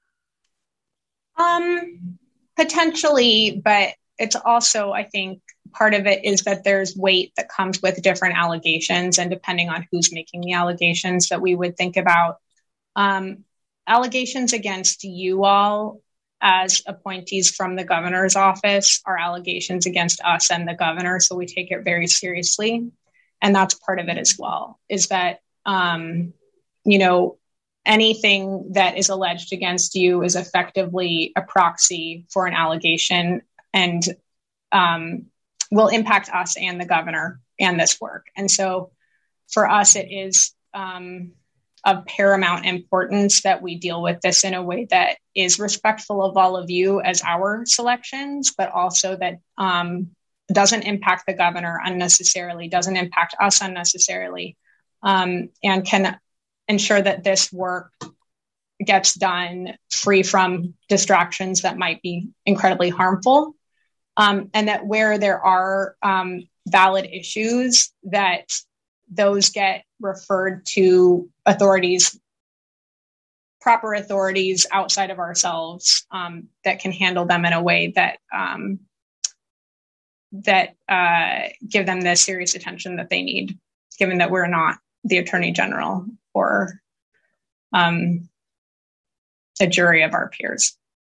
Speaker 10: Um, potentially, but it's also, I think, part of it is that there's weight that comes with different allegations, and depending on who's making the allegations, that we would think about um, allegations against you all as appointees from the governor's office are allegations against us and the governor. So we take it very seriously. And that's part of it as well, is that, um, you know, anything that is alleged against you is effectively a proxy for an allegation, and um, will impact us and the governor and this work. And so for us, it is um, of paramount importance that we deal with this in a way that is respectful of all of you as our selections, but also that um, doesn't impact the governor unnecessarily, doesn't impact us unnecessarily, um, and can ensure that this work gets done free from distractions that might be incredibly harmful. Um, and that where there are um, valid issues, that those get referred to authorities, proper authorities outside of ourselves um, that can handle them in a way that um, that uh, give them the serious attention that they need, given that we're not the Attorney General or um, a jury of our peers.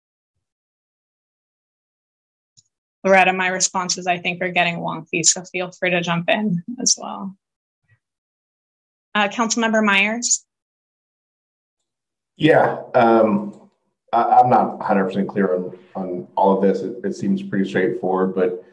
Speaker 10: Loretta, my responses, I think, are getting wonky, so feel free to jump in as well. Uh, Councilmember Myers?
Speaker 7: Yeah, um, I, I'm not one hundred percent clear on, on all of this. It, it seems pretty straightforward, but,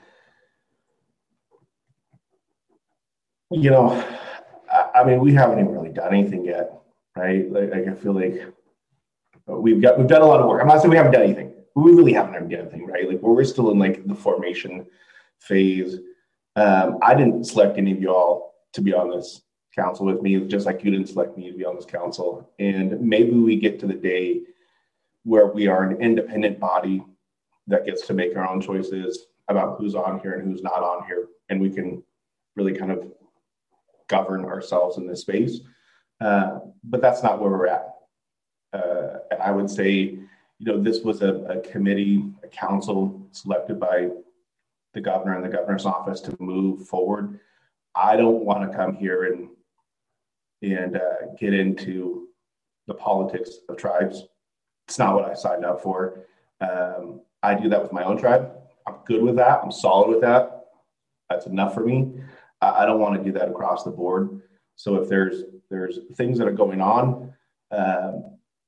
Speaker 7: you know, I, I mean, we haven't even really done anything yet, right? Like, like I feel like we've got we've done a lot of work. I'm not saying we haven't done anything. We really haven't done anything, right? Like we're, we're still in like the formation phase. Um, I didn't select any of y'all to be on this council with me, just like you didn't select me to be on this council. And maybe we get to the day where we are an independent body that gets to make our own choices about who's on here and who's not on here. And we can really kind of govern ourselves in this space. Uh, but that's not where we're at. Uh, and I would say, you know, this was a, a committee, a council selected by the governor and the governor's office to move forward. I don't want to come here and and uh, get into the politics of tribes. It's not what I signed up for. Um, I do that with my own tribe. I'm good with that. I'm solid with that. That's enough for me. I, I don't want to do that across the board. So if there's there's things that are going on, um,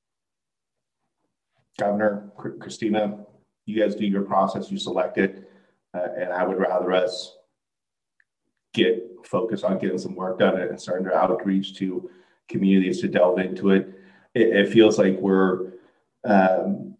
Speaker 7: Governor Christina, you guys do your process. You select it. Uh, and I would rather us get focused on getting some work done and starting to outreach to communities to delve into it. It, it feels like we're um,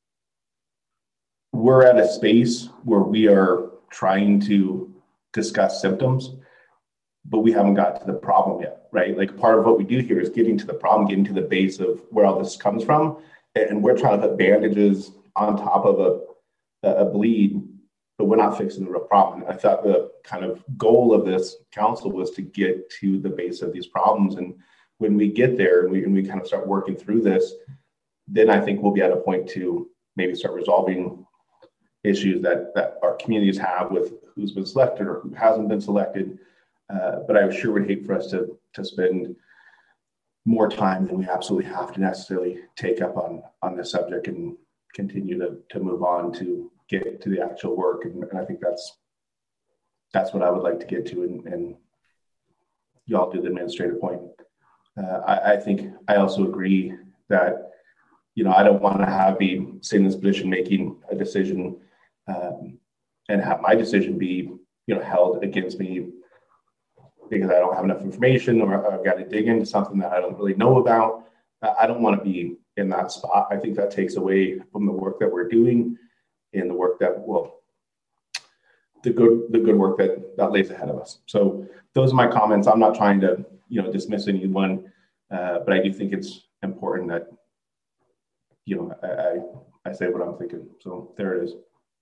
Speaker 7: we're at a space where we are trying to discuss symptoms, but we haven't got to the problem yet, right? Like part of what we do here is getting to the problem, getting to the base of where all this comes from, and we're trying to put bandages on top of a a bleed. But we're not fixing the real problem. I thought the kind of goal of this council was to get to the base of these problems. And when we get there and we, and we kind of start working through this, then I think we'll be at a point to maybe start resolving issues that, that our communities have with who's been selected or who hasn't been selected. Uh, but I sure would hate for us to, to spend more time than we absolutely have to necessarily take up on, on this subject and continue to, to move on to get to the actual work. And, and I think that's that's what I would like to get to, and, and y'all do the administrative point. Uh, I, I think I also agree that, you know, I don't want to have be sitting in this position making a decision um, and have my decision be, you know, held against me because I don't have enough information or I've got to dig into something that I don't really know about. I don't want to be in that spot. I think that takes away from the work that we're doing and the work that, well, the good the good work that, that lays ahead of us. So those are my comments. I'm not trying to, you know, dismiss anyone, uh, but I do think it's important that, you know, I, I, I say what I'm thinking. So there it is.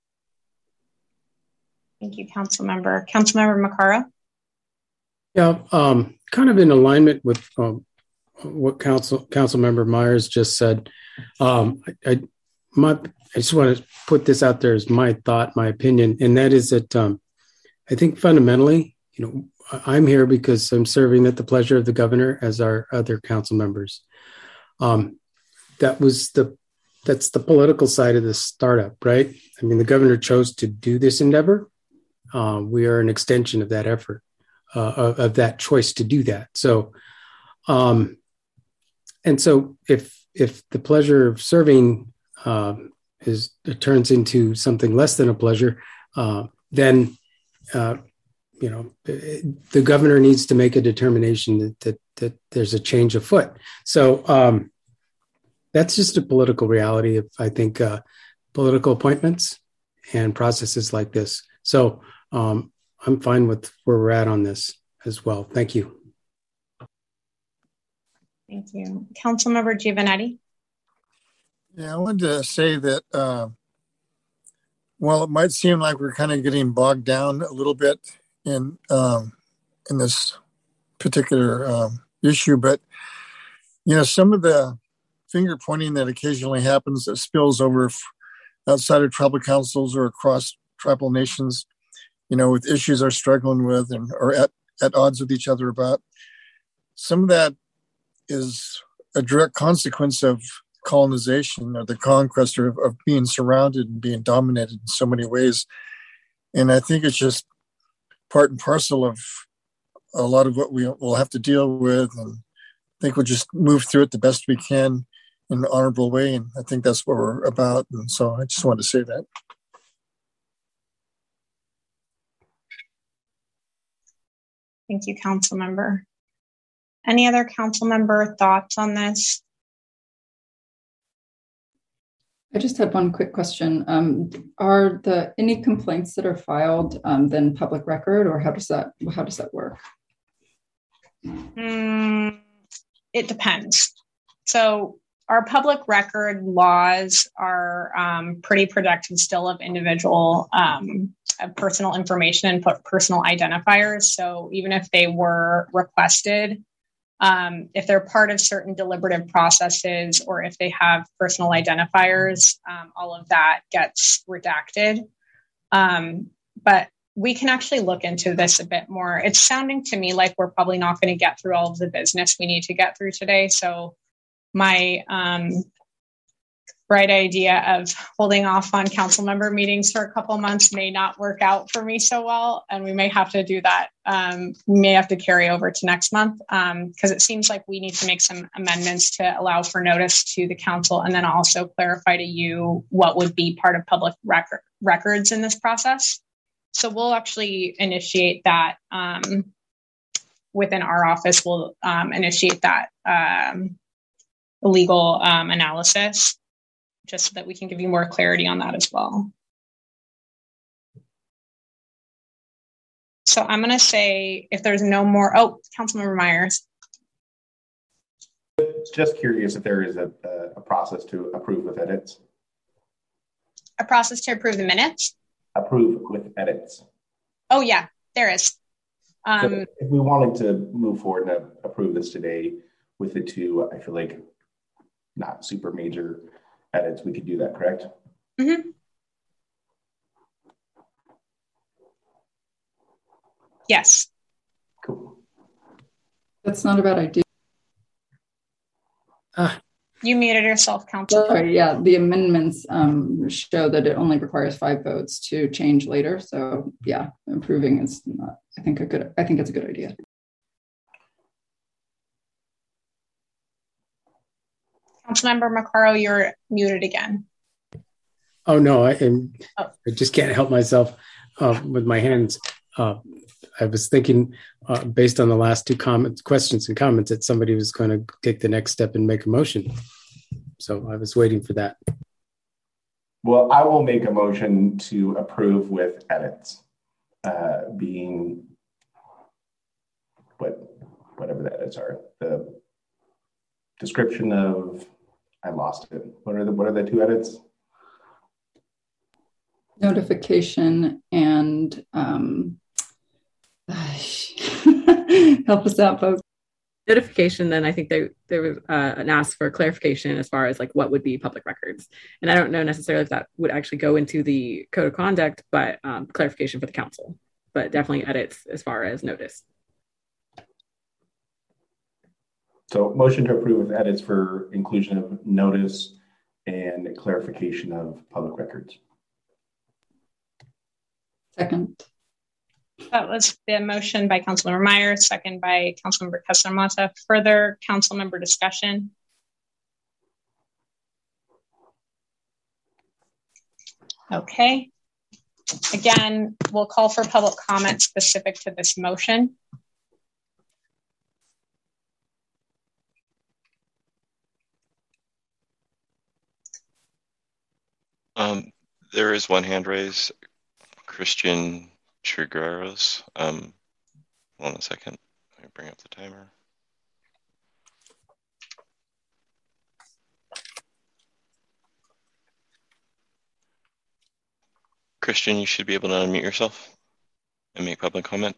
Speaker 10: Thank you, Councilmember. Councilmember Makara?
Speaker 4: Yeah, um, kind of in alignment with um, what Council Councilmember Myers just said. Um, I, I my I just want to put this out there as my thought, my opinion, and that is that um, I think fundamentally, you know, I'm here because I'm serving at the pleasure of the governor, as our other council members. Um, that was the that's the political side of this startup, right? I mean, the governor chose to do this endeavor. Uh, we are an extension of that effort, uh, of, of that choice to do that. So, um, and so if if the pleasure of serving um, is it turns into something less than a pleasure, uh, then uh, you know the governor needs to make a determination that that, that there's a change afoot. So um, that's just a political reality of, I think, uh, political appointments and processes like this. So um, I'm fine with where we're at on this as well. Thank you.
Speaker 10: Thank you. Councilmember Giovanetti?
Speaker 11: Yeah, I wanted to say that, uh, well, it might seem like we're kind of getting bogged down a little bit in um, in this particular um, issue, but, you know, some of the finger pointing that occasionally happens that spills over outside of tribal councils or across tribal nations, you know, with issues they're struggling with and or at, at odds with each other about, some of that is a direct consequence of colonization or the conquest of, of being surrounded and being dominated in so many ways. And I think it's just part and parcel of a lot of what we will have to deal with. And I think we'll just move through it the best we can in an honorable way. And I think that's what we're about. And so I just wanted to say that.
Speaker 10: Thank you, council member. Any other council member thoughts on this?
Speaker 3: I just had one quick question. Um, are the any complaints that are filed um, then public record, or how does that how does that work?
Speaker 10: Mm, it depends. So our public record laws are um, pretty protective still of individual um, of personal information and put personal identifiers. So even if they were requested, um, if they're part of certain deliberative processes, or if they have personal identifiers, um, all of that gets redacted. Um, but we can actually look into this a bit more. It's sounding to me like we're probably not going to get through all of the business we need to get through today. So my um, bright idea of holding off on council member meetings for a couple months may not work out for me so well. And we may have to do that. Um, we may have to carry over to next month because um, it seems like we need to make some amendments to allow for notice to the council, and then also clarify to you what would be part of public record records in this process. So we'll actually initiate that um, within our office. We'll um, initiate that um, legal um, analysis, just so that we can give you more clarity on that as well. So I'm going to say, if there's no more, oh, Councilmember Myers.
Speaker 7: Just curious if there is a, a process to approve with edits.
Speaker 10: A process to approve the minutes?
Speaker 7: Approve with edits.
Speaker 10: Oh yeah, there is. Um,
Speaker 7: so if we wanted to move forward and approve this today with the two, I feel like not super major edits, we could do that, correct?
Speaker 10: Mm-hmm. Yes.
Speaker 7: Cool.
Speaker 3: That's not a bad idea.
Speaker 4: Ah.
Speaker 10: You muted yourself, Council.
Speaker 3: Sorry, yeah, the amendments um, show that it only requires five votes to change later. So yeah, improving is not, I think a good, I think it's a good idea.
Speaker 10: Councilmember Maccaro, you're muted again.
Speaker 4: Oh no, I, am,
Speaker 10: oh.
Speaker 4: I just can't help myself uh, with my hands. Uh, I was thinking, uh, based on the last two comments, questions and comments, that somebody was going to take the next step and make a motion. So I was waiting for that.
Speaker 7: Well, I will make a motion to approve with edits, uh, being what whatever the edits are. The description of, I lost it. What are the what are the two edits?
Speaker 3: Notification and um, help us out, folks.
Speaker 8: Notification, then I think there there was uh, an ask for clarification as far as like what would be public records, and I don't know necessarily if that would actually go into the code of conduct, but um, clarification for the council, but definitely edits as far as notice.
Speaker 7: So motion to approve with edits for inclusion of notice and clarification of public records.
Speaker 3: Second.
Speaker 10: That was the motion by Councilmember Myers, second by Councilmember Kessler-Mata. Further council member discussion? Okay. Again, we'll call for public comment specific to this motion.
Speaker 9: Um, there is one hand raised, Christian Trigueros. Um, hold on a second. Let me bring up the timer. Christian, you should be able to unmute yourself and make public comment.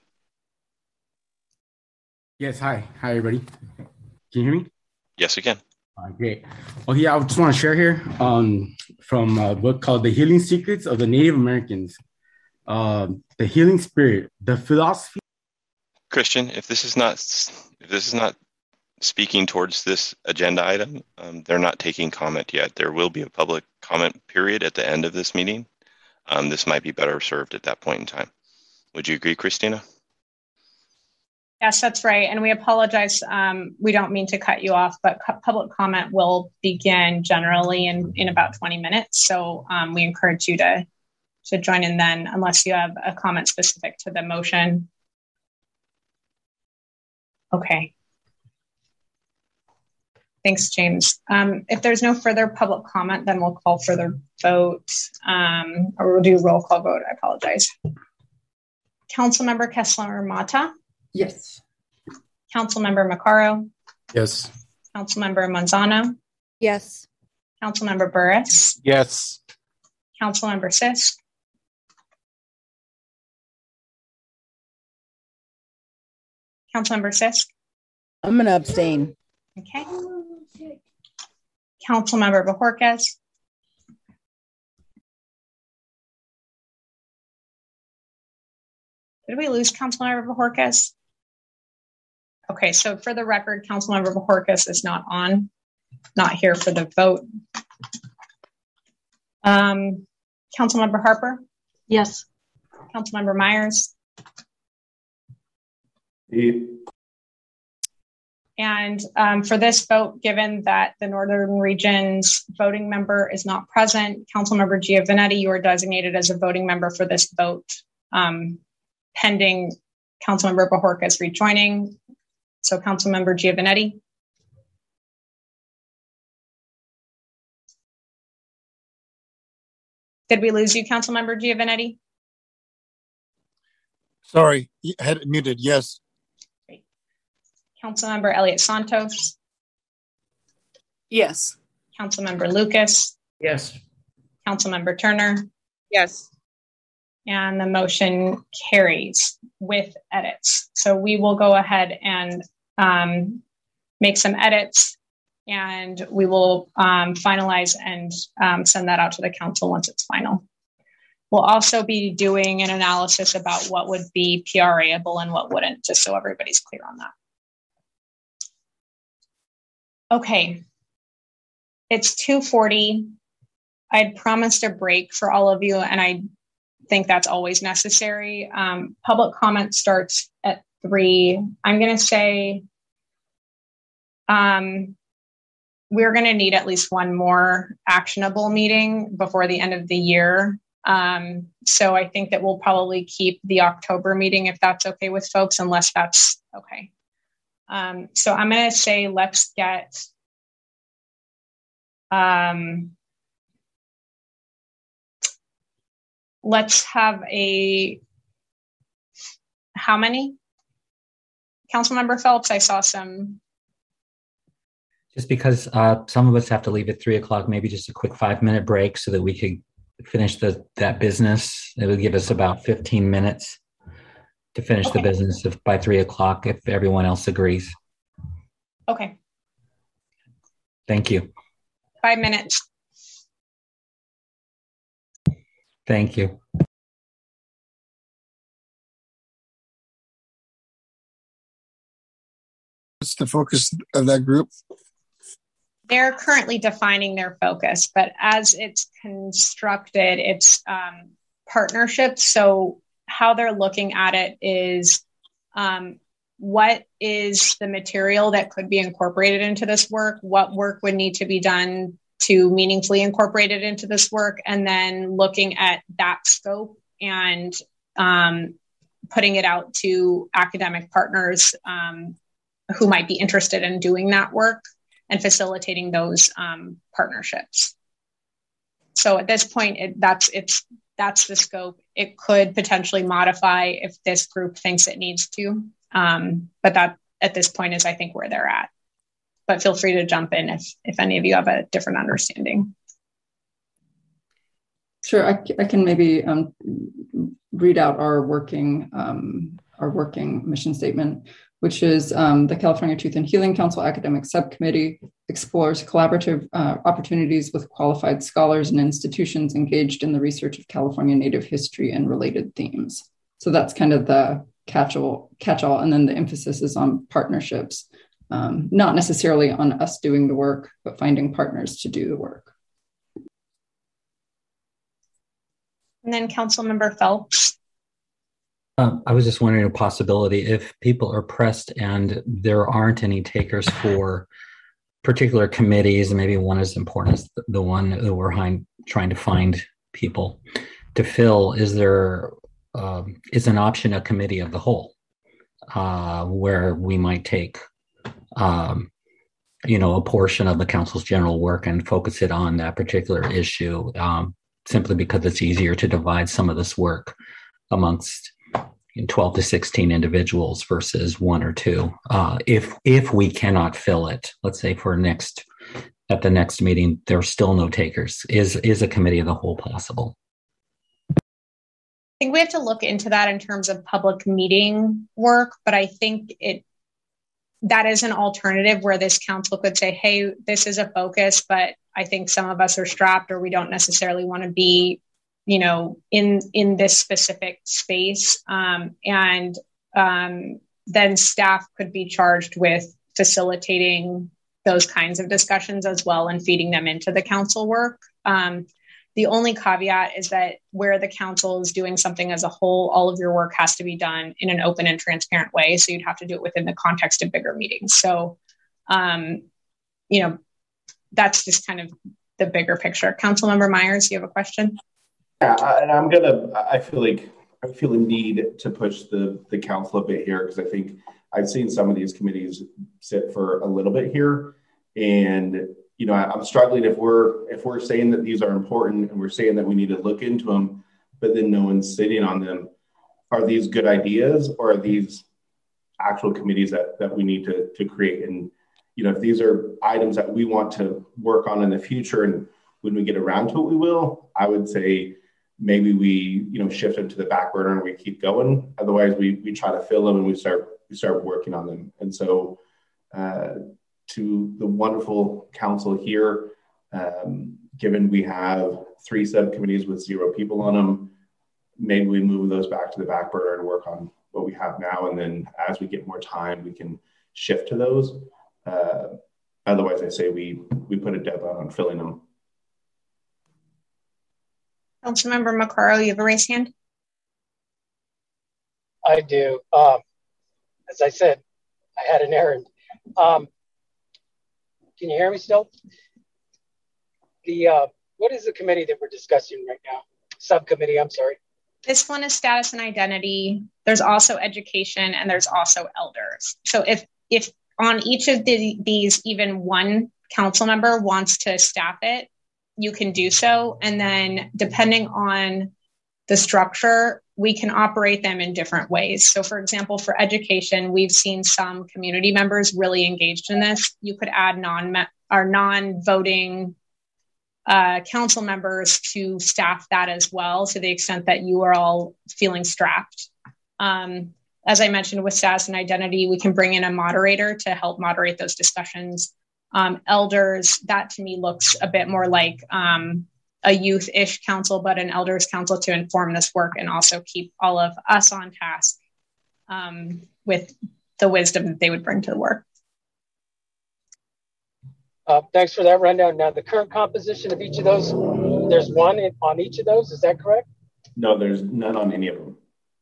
Speaker 12: Yes, hi. Hi, everybody. Can you hear me?
Speaker 9: Yes, we can.
Speaker 12: Uh, great. Well, yeah, I just want to share here um, from a book called The Healing Secrets of the Native Americans. Uh, the Healing Spirit, the philosophy.
Speaker 9: Christian, if this is not if this is not speaking towards this agenda item, um, they're not taking comment yet. There will be a public comment period at the end of this meeting. Um, this might be better served at that point in time. Would you agree, Christina?
Speaker 10: Yes, that's right. And we apologize. Um, we don't mean to cut you off, but cu- public comment will begin generally in, in about twenty minutes. So um, we encourage you to, to join in then, unless you have a comment specific to the motion. Okay. Thanks, James. Um, if there's no further public comment, then we'll call for the vote, um, or we'll do roll call vote. I apologize. Councilmember Kessler Mata.
Speaker 3: Yes.
Speaker 10: Councilmember Maccaro.
Speaker 4: Yes.
Speaker 10: Councilmember Manzano.
Speaker 13: Yes.
Speaker 10: Councilmember Burris.
Speaker 6: Yes.
Speaker 10: Councilmember Sisk. Councilmember Sisk.
Speaker 5: I'm going to abstain.
Speaker 10: Okay. Councilmember Bojorquez. Did we lose Councilmember Bojorquez? Okay, so for the record, Councilmember Bojorquez is not on, not here for the vote. Um, Councilmember Harper?
Speaker 2: Yes.
Speaker 10: Councilmember Myers?
Speaker 7: Eight.
Speaker 10: And um, for this vote, given that the Northern Region's voting member is not present, Councilmember Giovanetti, you are designated as a voting member for this vote, um, pending Councilmember Bojorquez rejoining. So Councilmember Giovanetti. Did we lose you, Councilmember Giovanetti?
Speaker 11: Sorry, I had it muted. Yes.
Speaker 10: Great. Councilmember Elliott Santos.
Speaker 13: Yes.
Speaker 10: Councilmember Lucas.
Speaker 12: Yes.
Speaker 10: Councilmember Turner.
Speaker 13: Yes.
Speaker 10: And the motion carries with edits. So we will go ahead and um, make some edits, and we will um, finalize and um, send that out to the council once it's final. We'll also be doing an analysis about what would be P R A-able and what wouldn't, just so everybody's clear on that. Okay, it's two forty. I'd promised a break for all of you, and I think that's always necessary. Um, public comment starts at three. I'm going to say um, we're going to need at least one more actionable meeting before the end of the year. Um, so I think that we'll probably keep the October meeting if that's okay with folks, unless that's okay. Um, so I'm going to say let's get um, let's have a, how many? Councilmember Phelps, I saw some.
Speaker 14: Just because uh, some of us have to leave at three o'clock, maybe just a quick five minute break so that we could finish the, that business. It would give us about fifteen minutes to finish okay. the business if, by three o'clock, if everyone else agrees.
Speaker 10: Okay.
Speaker 14: Thank you.
Speaker 10: Five minutes.
Speaker 14: Thank you.
Speaker 11: What's the focus of that group?
Speaker 10: They're currently defining their focus, but as it's constructed, it's um, partnerships. So how they're looking at it is um, what is the material that could be incorporated into this work? What work would need to be done to meaningfully incorporate it into this work? And then looking at that scope and um, putting it out to academic partners um, who might be interested in doing that work and facilitating those um, partnerships. So at this point, it, that's it's that's the scope. It could potentially modify if this group thinks it needs to, um, but that at this point is, I think, where they're at. But feel free to jump in if if any of you have a different understanding.
Speaker 3: Sure, I, I can maybe um, read out our working um, our working mission statement, which is um, the California Truth and Healing Council Academic Subcommittee explores collaborative uh, opportunities with qualified scholars and institutions engaged in the research of California Native history and related themes. So that's kind of the catch-all, catch-all, and then the emphasis is on partnerships, um, not necessarily on us doing the work, but finding partners to do the work.
Speaker 10: And then Councilmember Phelps.
Speaker 14: Um, I was just wondering a possibility if people are pressed and there aren't any takers for particular committees, and maybe one as important as the, the one that we're hind, trying to find people to fill, is there um, is an option a committee of the whole uh, where we might take um, you know, a portion of the council's general work and focus it on that particular issue, um, simply because it's easier to divide some of this work amongst twelve to sixteen individuals versus one or two. Uh, if if we cannot fill it, let's say for next at the next meeting, there's still no takers. Is is a committee of the whole possible?
Speaker 10: I think we have to look into that in terms of public meeting work, but I think it that is an alternative where this council could say, hey, this is a focus, but I think some of us are strapped or we don't necessarily want to be, you know, in in this specific space. Um, and um, then staff could be charged with facilitating those kinds of discussions as well and feeding them into the council work. Um, The only caveat is that where the council is doing something as a whole, all of your work has to be done in an open and transparent way. So you'd have to do it within the context of bigger meetings. So, um, you know, that's just kind of the bigger picture. Councilmember Myers, you have a question?
Speaker 7: Yeah, and I'm gonna, I feel like, I feel a need to push the, the council a bit here because I think I've seen some of these committees sit for a little bit here. And you know, I'm struggling if we're if we're saying that these are important and we're saying that we need to look into them, but then no one's sitting on them. Are these good ideas or are these actual committees that, that we need to, to create? And, you know, if these are items that we want to work on in the future and when we get around to it, we will, I would say maybe we, you know, shift them to the back burner and we keep going. Otherwise we we try to fill them and we start we start working on them. And so uh to the wonderful council here, um, given we have three subcommittees with zero people on them, maybe we move those back to the back burner and work on what we have now. And then as we get more time, we can shift to those. Uh, otherwise, I say we, we put a deadline on filling them.
Speaker 10: Councilmember Maccaro, you have a raised hand?
Speaker 13: I do. Um, as I said, I had an errand. Um, Can you hear me still? The uh, what is the committee that we're discussing right now? Subcommittee, I'm sorry.
Speaker 10: This one is status and identity. There's also education and there's also elders. So if if on each of the, these even one council member wants to staff it, you can do so. And then depending on the structure, we can operate them in different ways. So for example, for education, we've seen some community members really engaged in this. You could add non or non-voting uh, council members to staff that as well, to the extent that you are all feeling strapped. Um, as I mentioned with status and identity, we can bring in a moderator to help moderate those discussions. Um, elders, that to me looks a bit more like um, a youth-ish council, but an elders council to inform this work and also keep all of us on task um, with the wisdom that they would bring to the work.
Speaker 13: Uh, thanks for that rundown. Now, the current composition of each of those, there's one in, on each of those, is that correct?
Speaker 7: No, there's none on any of them.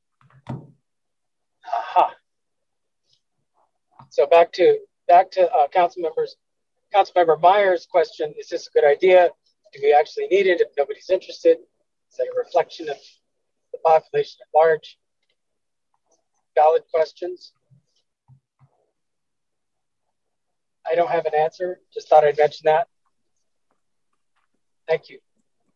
Speaker 13: Aha. So back to back to uh, council members, Councilmember Myers' question: is this a good idea? Do we actually need it if nobody's interested? Is that a reflection of the population at large? Valid questions. I don't have an answer. Just thought I'd mention that. Thank you.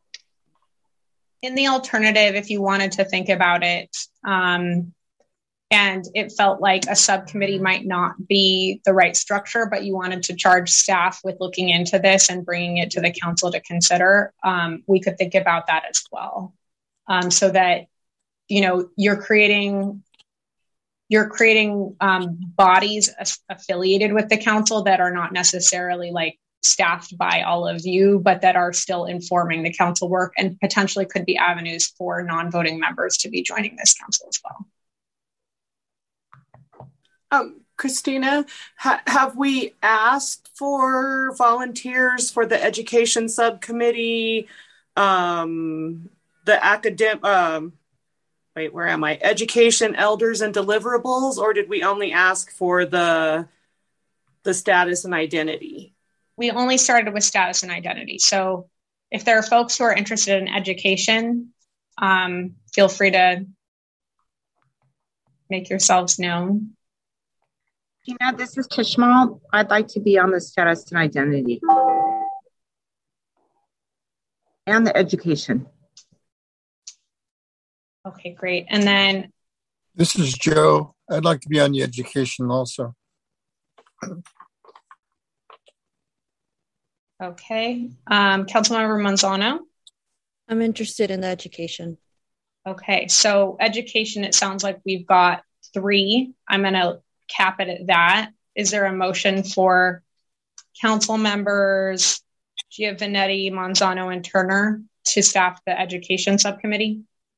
Speaker 10: In the alternative, if you wanted to think about it, um, and it felt like a subcommittee might not be the right structure, but you wanted to charge staff with looking into this and bringing it to the council to consider, um, we could think about that as well. Um, so that, you know, you're creating, you're creating um, bodies as- affiliated with the council that are not necessarily like staffed by all of you, but that are still informing the council work and potentially could be avenues for non-voting members to be joining this council as well.
Speaker 15: Um, Christina, ha- have we asked for volunteers for the education subcommittee, um, the academic, um, wait, where am I? Education, elders, and deliverables, or did we only ask for the the status and identity?
Speaker 10: We only started with status and identity. So if there are folks who are interested in education, um, feel free to make yourselves known.
Speaker 16: Gina, this is Tishmal. I'd like to be on the status and identity and the education.
Speaker 10: Okay, great. And then
Speaker 11: this is Joe. I'd like to be on the education also.
Speaker 10: Okay, um, Councilmember Manzano.
Speaker 17: I'm interested in the education.
Speaker 10: Okay, so education, it sounds like we've got three. I'm going to cap it at that. Is there a motion for council members Giovanetti, Manzano, and Turner to staff the education subcommittee?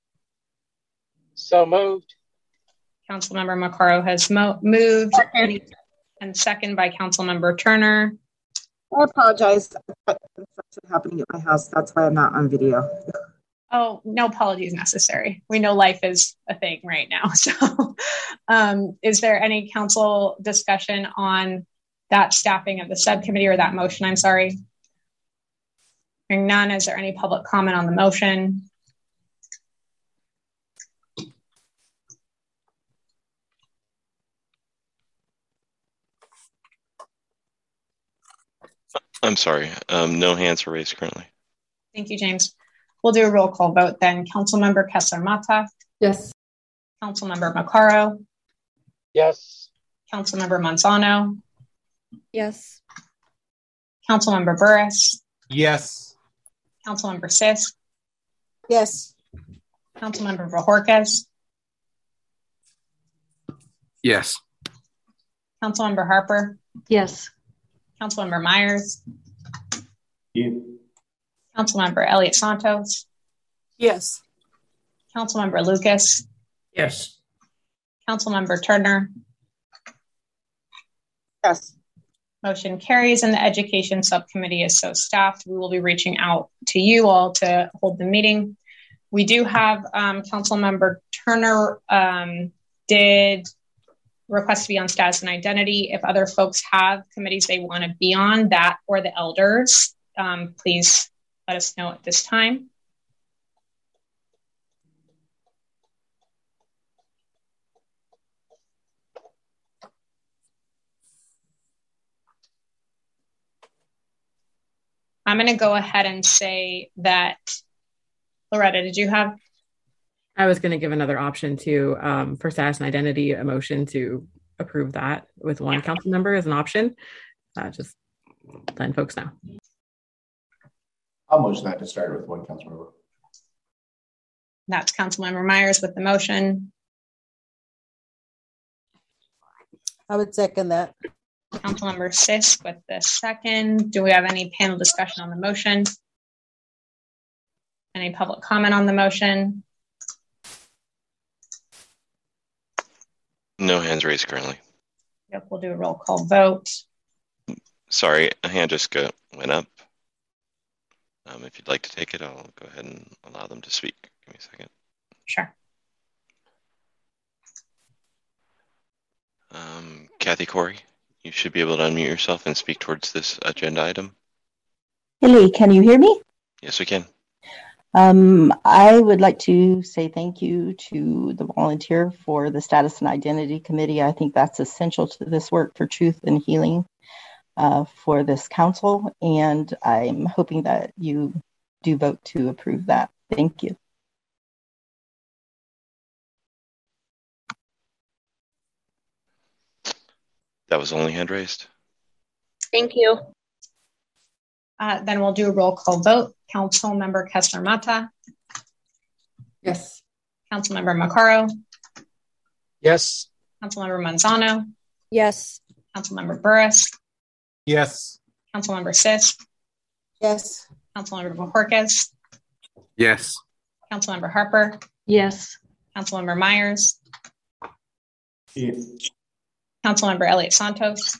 Speaker 13: So moved.
Speaker 10: Councilmember Maccaro has mo- moved.
Speaker 16: Second.
Speaker 10: And second by Councilmember Turner.
Speaker 16: I apologize. That's happening at my house. That's why I'm not on video.
Speaker 10: Oh, no apologies necessary. We know life is a thing right now. So um, is there any council discussion on that staffing of the subcommittee or that motion? I'm sorry. Hearing none, is there any public comment on the motion?
Speaker 9: I'm sorry. Um, no hands are raised currently.
Speaker 10: Thank you, James. We'll do a roll call vote then. Councilmember Kessler-Mata.
Speaker 3: Yes.
Speaker 10: Councilmember Maccaro.
Speaker 13: Yes.
Speaker 10: Councilmember Manzano.
Speaker 17: Yes.
Speaker 10: Councilmember Burris.
Speaker 18: Yes.
Speaker 10: Councilmember Sisk.
Speaker 5: Yes.
Speaker 10: Councilmember Bojorquez.
Speaker 18: Yes.
Speaker 10: Councilmember Harper.
Speaker 2: Yes.
Speaker 10: Councilmember Myers.
Speaker 7: Yeah.
Speaker 10: Councilmember Elliott Santos.
Speaker 15: Yes.
Speaker 10: Councilmember Lucas.
Speaker 18: Yes.
Speaker 10: Councilmember Turner.
Speaker 16: Yes.
Speaker 10: Motion carries, and the education subcommittee is so staffed. We will be reaching out to you all to hold the meeting. We do have um, Councilmember Turner um, did request to be on status and identity. If other folks have committees they want to be on, that or the elders, um, please let us know at this time. I'm going to go ahead and say that, Loretta, did you have?
Speaker 8: I was going to give another option to, um, for status and identity, a motion to approve that with one council member as an option. Uh, just letting folks know.
Speaker 7: I'll motion that to start with one council member.
Speaker 10: That's Councilmember Myers with the motion.
Speaker 5: I would second that.
Speaker 10: Councilmember Sisk with the second. Do we have any panel discussion on the motion? Any public comment on the motion?
Speaker 9: No hands raised currently.
Speaker 10: Yep, we'll do a roll call vote.
Speaker 9: Sorry, a hand just go, went up. Um, if you'd like to take it, I'll go ahead and allow them to speak. Give me a second.
Speaker 10: Sure.
Speaker 9: Um, Kathy Corey, you should be able to unmute yourself and speak towards this agenda item.
Speaker 19: Hilly, can you hear me?
Speaker 9: Yes, we can.
Speaker 19: Um, I would like to say thank you to the volunteer for the Status and Identity Committee. I think that's essential to this work for truth and healing uh, for this council, and I'm hoping that you do vote to approve that. Thank you.
Speaker 9: That was only hand raised.
Speaker 10: Thank you. Uh, then we'll do a roll call vote. Councilmember Kessler-Mata.
Speaker 3: Yes.
Speaker 10: Councilmember Maccaro.
Speaker 13: Yes.
Speaker 10: Councilmember Manzano.
Speaker 17: Yes.
Speaker 10: Councilmember Burris.
Speaker 18: Yes.
Speaker 10: Councilmember Sisk.
Speaker 5: Yes.
Speaker 10: Councilmember Bojorquez.
Speaker 18: Yes.
Speaker 10: Councilmember Harper.
Speaker 2: Yes.
Speaker 10: Councilmember Myers.
Speaker 7: Yes.
Speaker 10: Councilmember Elliott Santos.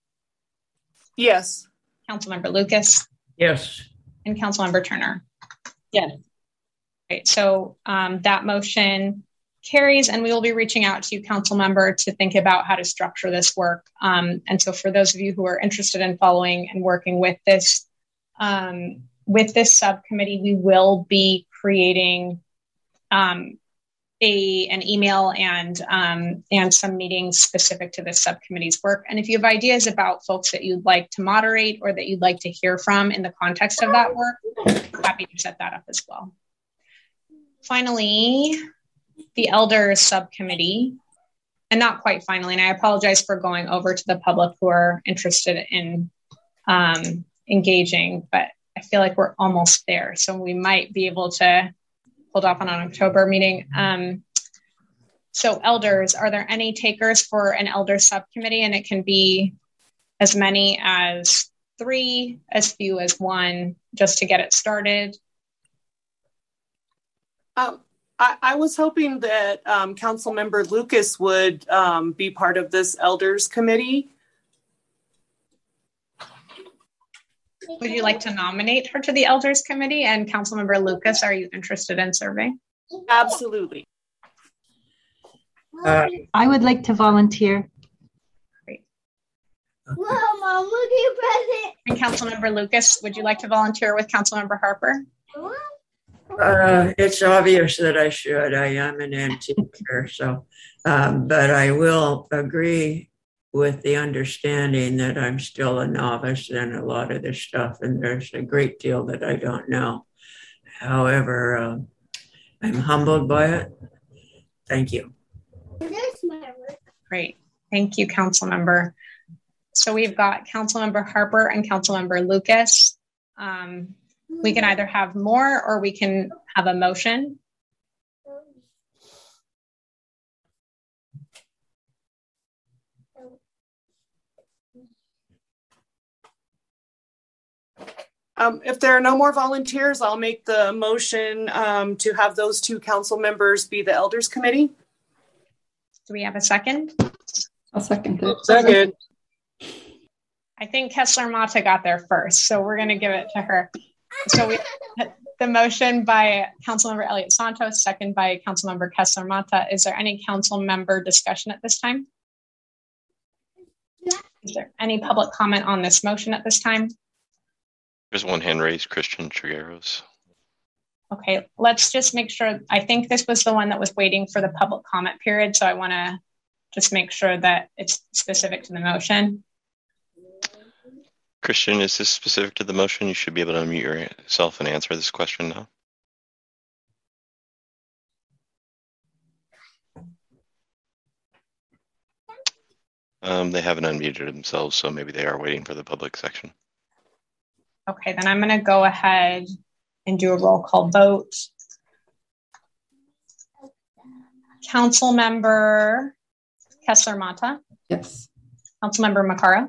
Speaker 15: Yes.
Speaker 10: Councilmember Lucas.
Speaker 18: Yes.
Speaker 10: And Councilmember Turner.
Speaker 16: Yes.
Speaker 10: Right. So um, that motion carries, and we will be reaching out to you, council member, to think about how to structure this work. Um, and so for those of you who are interested in following and working with this, um, with this subcommittee, we will be creating um, a an email and um, and some meetings specific to this subcommittee's work. And if you have ideas about folks that you'd like to moderate or that you'd like to hear from in the context of that work, I'm happy to set that up as well. Finally, the Elders Subcommittee, and not quite finally, and I apologize for going over to the public who are interested in um, engaging, but I feel like we're almost there. So we might be able to hold off on an October meeting. Um, so elders, are there any takers for an elder subcommittee? And it can be as many as three, as few as one, just to get it started.
Speaker 15: Um, I, I was hoping that um, Councilmember Lucas would um, be part of this elders committee.
Speaker 10: Would you like to nominate her to the Elders Committee? And Councilmember Lucas, are you interested in serving?
Speaker 15: Absolutely.
Speaker 20: Uh, I would like to volunteer.
Speaker 10: Great.
Speaker 21: Whoa, Mom, look at your present.
Speaker 10: And Councilmember Lucas, would you like to volunteer with Councilmember Harper?
Speaker 22: Uh, it's obvious that I should. I am an antiquer, so, um, but I will agree with the understanding that I'm still a novice in a lot of this stuff, and there's a great deal that I don't know. However, uh, I'm humbled by it. Thank you.
Speaker 10: Great. Thank you, Councilmember. So we've got Councilmember Harper and Councilmember Lucas. Um, we can either have more or we can have a motion.
Speaker 15: Um, if there are no more volunteers, I'll make the motion um, to have those two council members be the Elders Committee.
Speaker 10: Do we have a second?
Speaker 3: I'll second it.
Speaker 13: Second.
Speaker 10: I think Kessler Mata got there first, so we're going to give it to her. So we the motion by Councilmember Elliott Santos, second by Councilmember Kessler Mata. Is there any council member discussion at this time? Is there any public comment on this motion at this time?
Speaker 9: There's one hand raised, Christian Trigueros.
Speaker 10: Okay, let's just make sure. I think this was the one that was waiting for the public comment period, so I want to just make sure that it's specific to the motion.
Speaker 9: Christian, is this specific to the motion? You should be able to unmute yourself and answer this question now. Um, they haven't unmuted themselves, so maybe they are waiting for the public section.
Speaker 10: Okay, then I'm going to go ahead and do a roll call vote. Councilmember Kessler Mata.
Speaker 3: Yes.
Speaker 10: Councilmember Macara.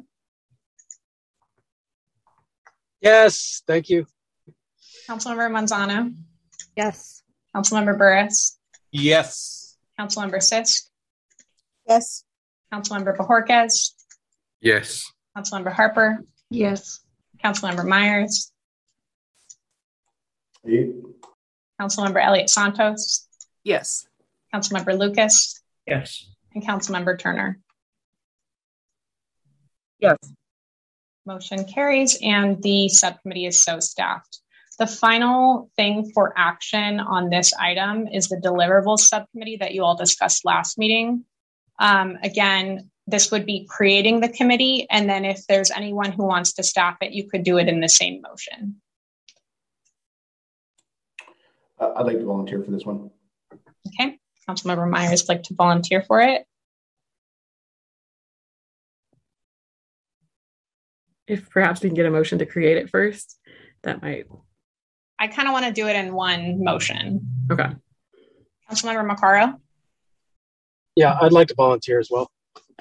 Speaker 13: Yes, thank you.
Speaker 10: Councilmember Manzano.
Speaker 17: Yes.
Speaker 10: Councilmember Burris.
Speaker 18: Yes.
Speaker 10: Councilmember Sisk.
Speaker 16: Yes.
Speaker 10: Councilmember Bajorquez.
Speaker 18: Yes.
Speaker 10: Councilmember Harper.
Speaker 20: Yes.
Speaker 10: Councilmember Myers.
Speaker 7: Eight.
Speaker 10: Councilmember Elliott Santos.
Speaker 15: Yes.
Speaker 10: Councilmember Lucas.
Speaker 22: Yes.
Speaker 10: And Councilmember Turner.
Speaker 16: Yes.
Speaker 10: Motion carries and the subcommittee is so staffed. The final thing for action on this item is the deliverables subcommittee that you all discussed last meeting. Um, again, this would be creating the committee, and then if there's anyone who wants to staff it, you could do it in the same motion.
Speaker 7: Uh, I'd like to volunteer for this one.
Speaker 10: Okay, Councilmember Myers would like to volunteer for it.
Speaker 8: If perhaps we can get a motion to create it first, that might.
Speaker 10: I kind of want to do it in one motion.
Speaker 8: Okay.
Speaker 10: Councilmember Maccaro.
Speaker 13: Yeah, I'd like to volunteer as well.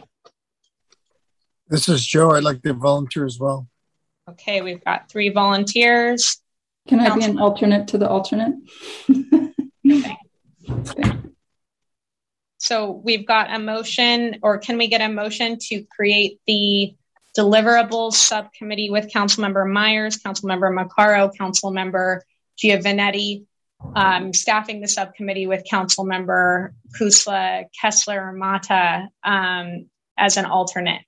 Speaker 11: This is Joe. I'd like to volunteer as well.
Speaker 10: Okay, we've got three volunteers.
Speaker 3: Can I be an alternate to the alternate?
Speaker 10: Okay. So we've got a motion, or can we get a motion to create the deliverables subcommittee with Councilmember Myers, Councilmember Maccaro, Councilmember Giovanetti, um, staffing the subcommittee with Councilmember Kusla, Kessler, Mata um, as an alternate?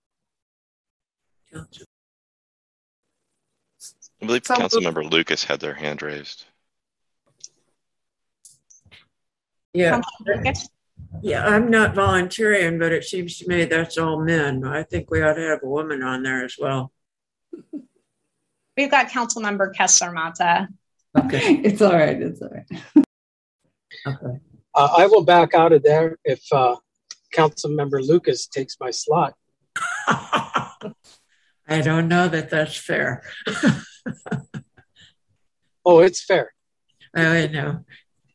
Speaker 9: I believe Councilmember Lucas had their hand raised.
Speaker 22: Yeah.
Speaker 10: Councilmember Lucas?
Speaker 22: Yeah, I'm not volunteering, but it seems to me that's all men. I think we ought to have a woman on there as well.
Speaker 10: We've got Councilmember Kessler Mata.
Speaker 22: Okay.
Speaker 3: It's all right. It's all right.
Speaker 22: Okay.
Speaker 13: Uh, I will back out of there if uh, Councilmember Lucas takes my slot.
Speaker 22: I don't know that that's fair.
Speaker 13: Oh, it's fair.
Speaker 22: I know.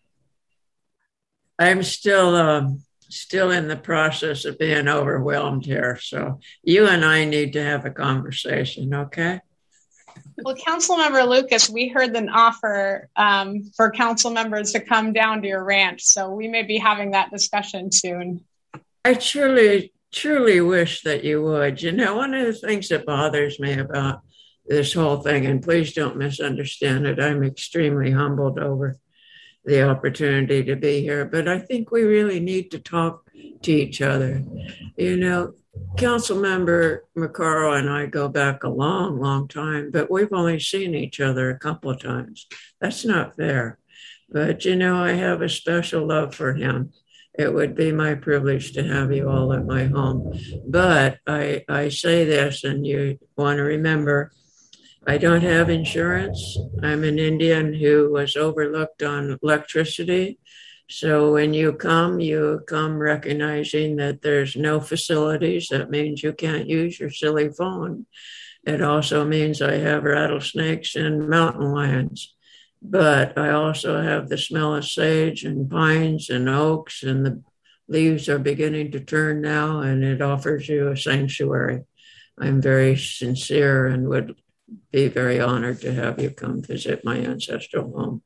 Speaker 22: I'm still um, still in the process of being overwhelmed here. So you and I need to have a conversation, okay?
Speaker 10: Well, Councilmember Lucas, we heard an offer um, for council members to come down to your ranch, so we may be having that discussion soon.
Speaker 22: I truly, truly wish that you would. You know, one of the things that bothers me about this whole thing, and please don't misunderstand it, I'm extremely humbled over the opportunity to be here, but I think we really need to talk to each other. You know, Councilmember Maccaro and I go back a long, long time, but we've only seen each other a couple of times. That's not fair. But, you know, I have a special love for him. It would be my privilege to have you all at my home. But I, I say this, and you want to remember, I don't have insurance. I'm an Indian who was overlooked on electricity. So when you come, you come recognizing that there's no facilities. That means you can't use your silly phone. It also means I have rattlesnakes and mountain lions. But I also have the smell of sage and pines and oaks, and the leaves are beginning to turn now, and it offers you a sanctuary. I'm very sincere and would be very honored to have you come visit my ancestral home.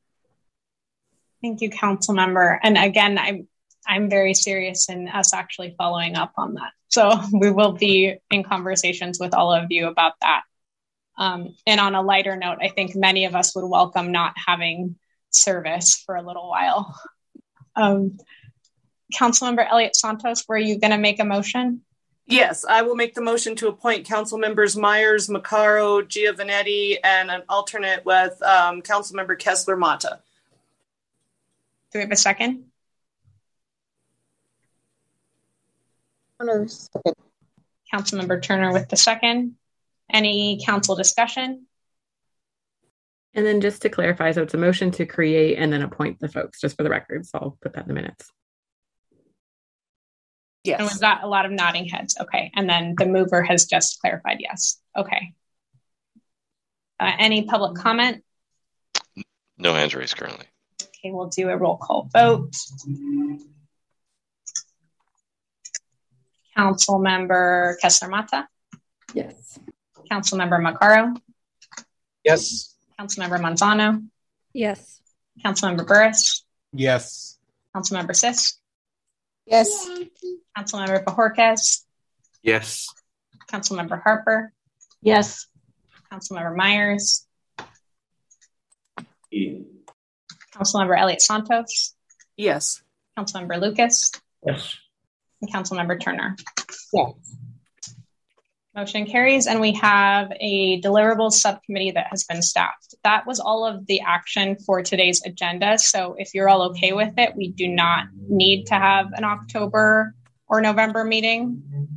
Speaker 10: Thank you, Councilmember. And again, I'm I'm very serious in us actually following up on that. So we will be in conversations with all of you about that. Um, and on a lighter note, I think many of us would welcome not having service for a little while. Um, Councilmember Elliott Santos, were you going to make a motion?
Speaker 15: Yes, I will make the motion to appoint council members Myers, Maccaro, Giovanetti, and an alternate with um, Councilmember Kessler Mata.
Speaker 10: Do we have a second? Councilmember Turner with the second. Any council discussion?
Speaker 8: And then just to clarify, so it's a motion to create and then appoint the folks, just for the record. So I'll put that in the minutes.
Speaker 15: Yes.
Speaker 10: And we've got a lot of nodding heads. Okay. And then the mover has just clarified yes. Okay. Uh, any public comment?
Speaker 9: No hands raised currently.
Speaker 10: Okay, we'll do a roll call vote. Councilmember Kessler Mata?
Speaker 3: Yes.
Speaker 10: Councilmember Maccaro?
Speaker 13: Yes.
Speaker 10: Councilmember Manzano?
Speaker 17: Yes.
Speaker 10: Councilmember Burris?
Speaker 18: Yes.
Speaker 10: Councilmember Sisk?
Speaker 5: Yes.
Speaker 10: Councilmember Bajorquez?
Speaker 18: Yes.
Speaker 10: Councilmember Harper?
Speaker 20: Yes.
Speaker 10: Councilmember Myers?
Speaker 7: E.
Speaker 10: Councilmember Elliott Santos?
Speaker 15: Yes.
Speaker 10: Councilmember Lucas?
Speaker 22: Yes.
Speaker 10: And Councilmember Turner?
Speaker 5: Yes.
Speaker 10: Motion carries, and we have a deliverables subcommittee that has been staffed. That was all of the action for today's agenda. So if you're all okay with it, we do not need to have an October or November meeting.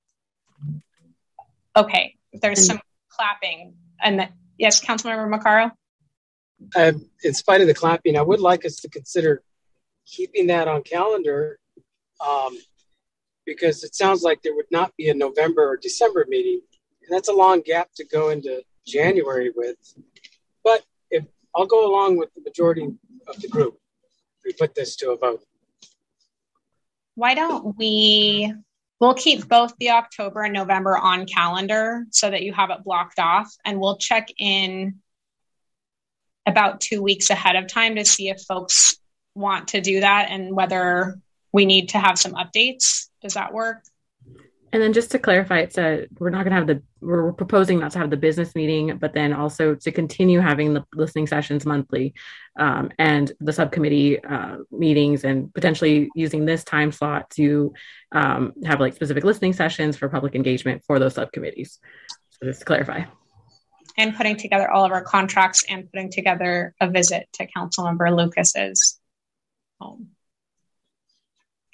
Speaker 10: Okay, there's some clapping. And the, yes, Councilmember Maccaro?
Speaker 13: Uh, in spite of the clapping, I would like us to consider keeping that on calendar um, because it sounds like there would not be a November or December meeting. And that's a long gap to go into January with. But if I'll go along with the majority of the group, we put this to a vote.
Speaker 10: Why don't we, we'll keep both the October and November on calendar so that you have it blocked off, and we'll check in about two weeks ahead of time to see if folks want to do that and whether we need to have some updates. Does that work?
Speaker 8: And then just to clarify, it's a, we're not going to have the, we're proposing not to have the business meeting, but then also to continue having the listening sessions monthly um, and the subcommittee uh, meetings, and potentially using this time slot to um, have like specific listening sessions for public engagement for those subcommittees. So just to clarify.
Speaker 10: And putting together all of our contracts and putting together a visit to Councilmember Lucas's home.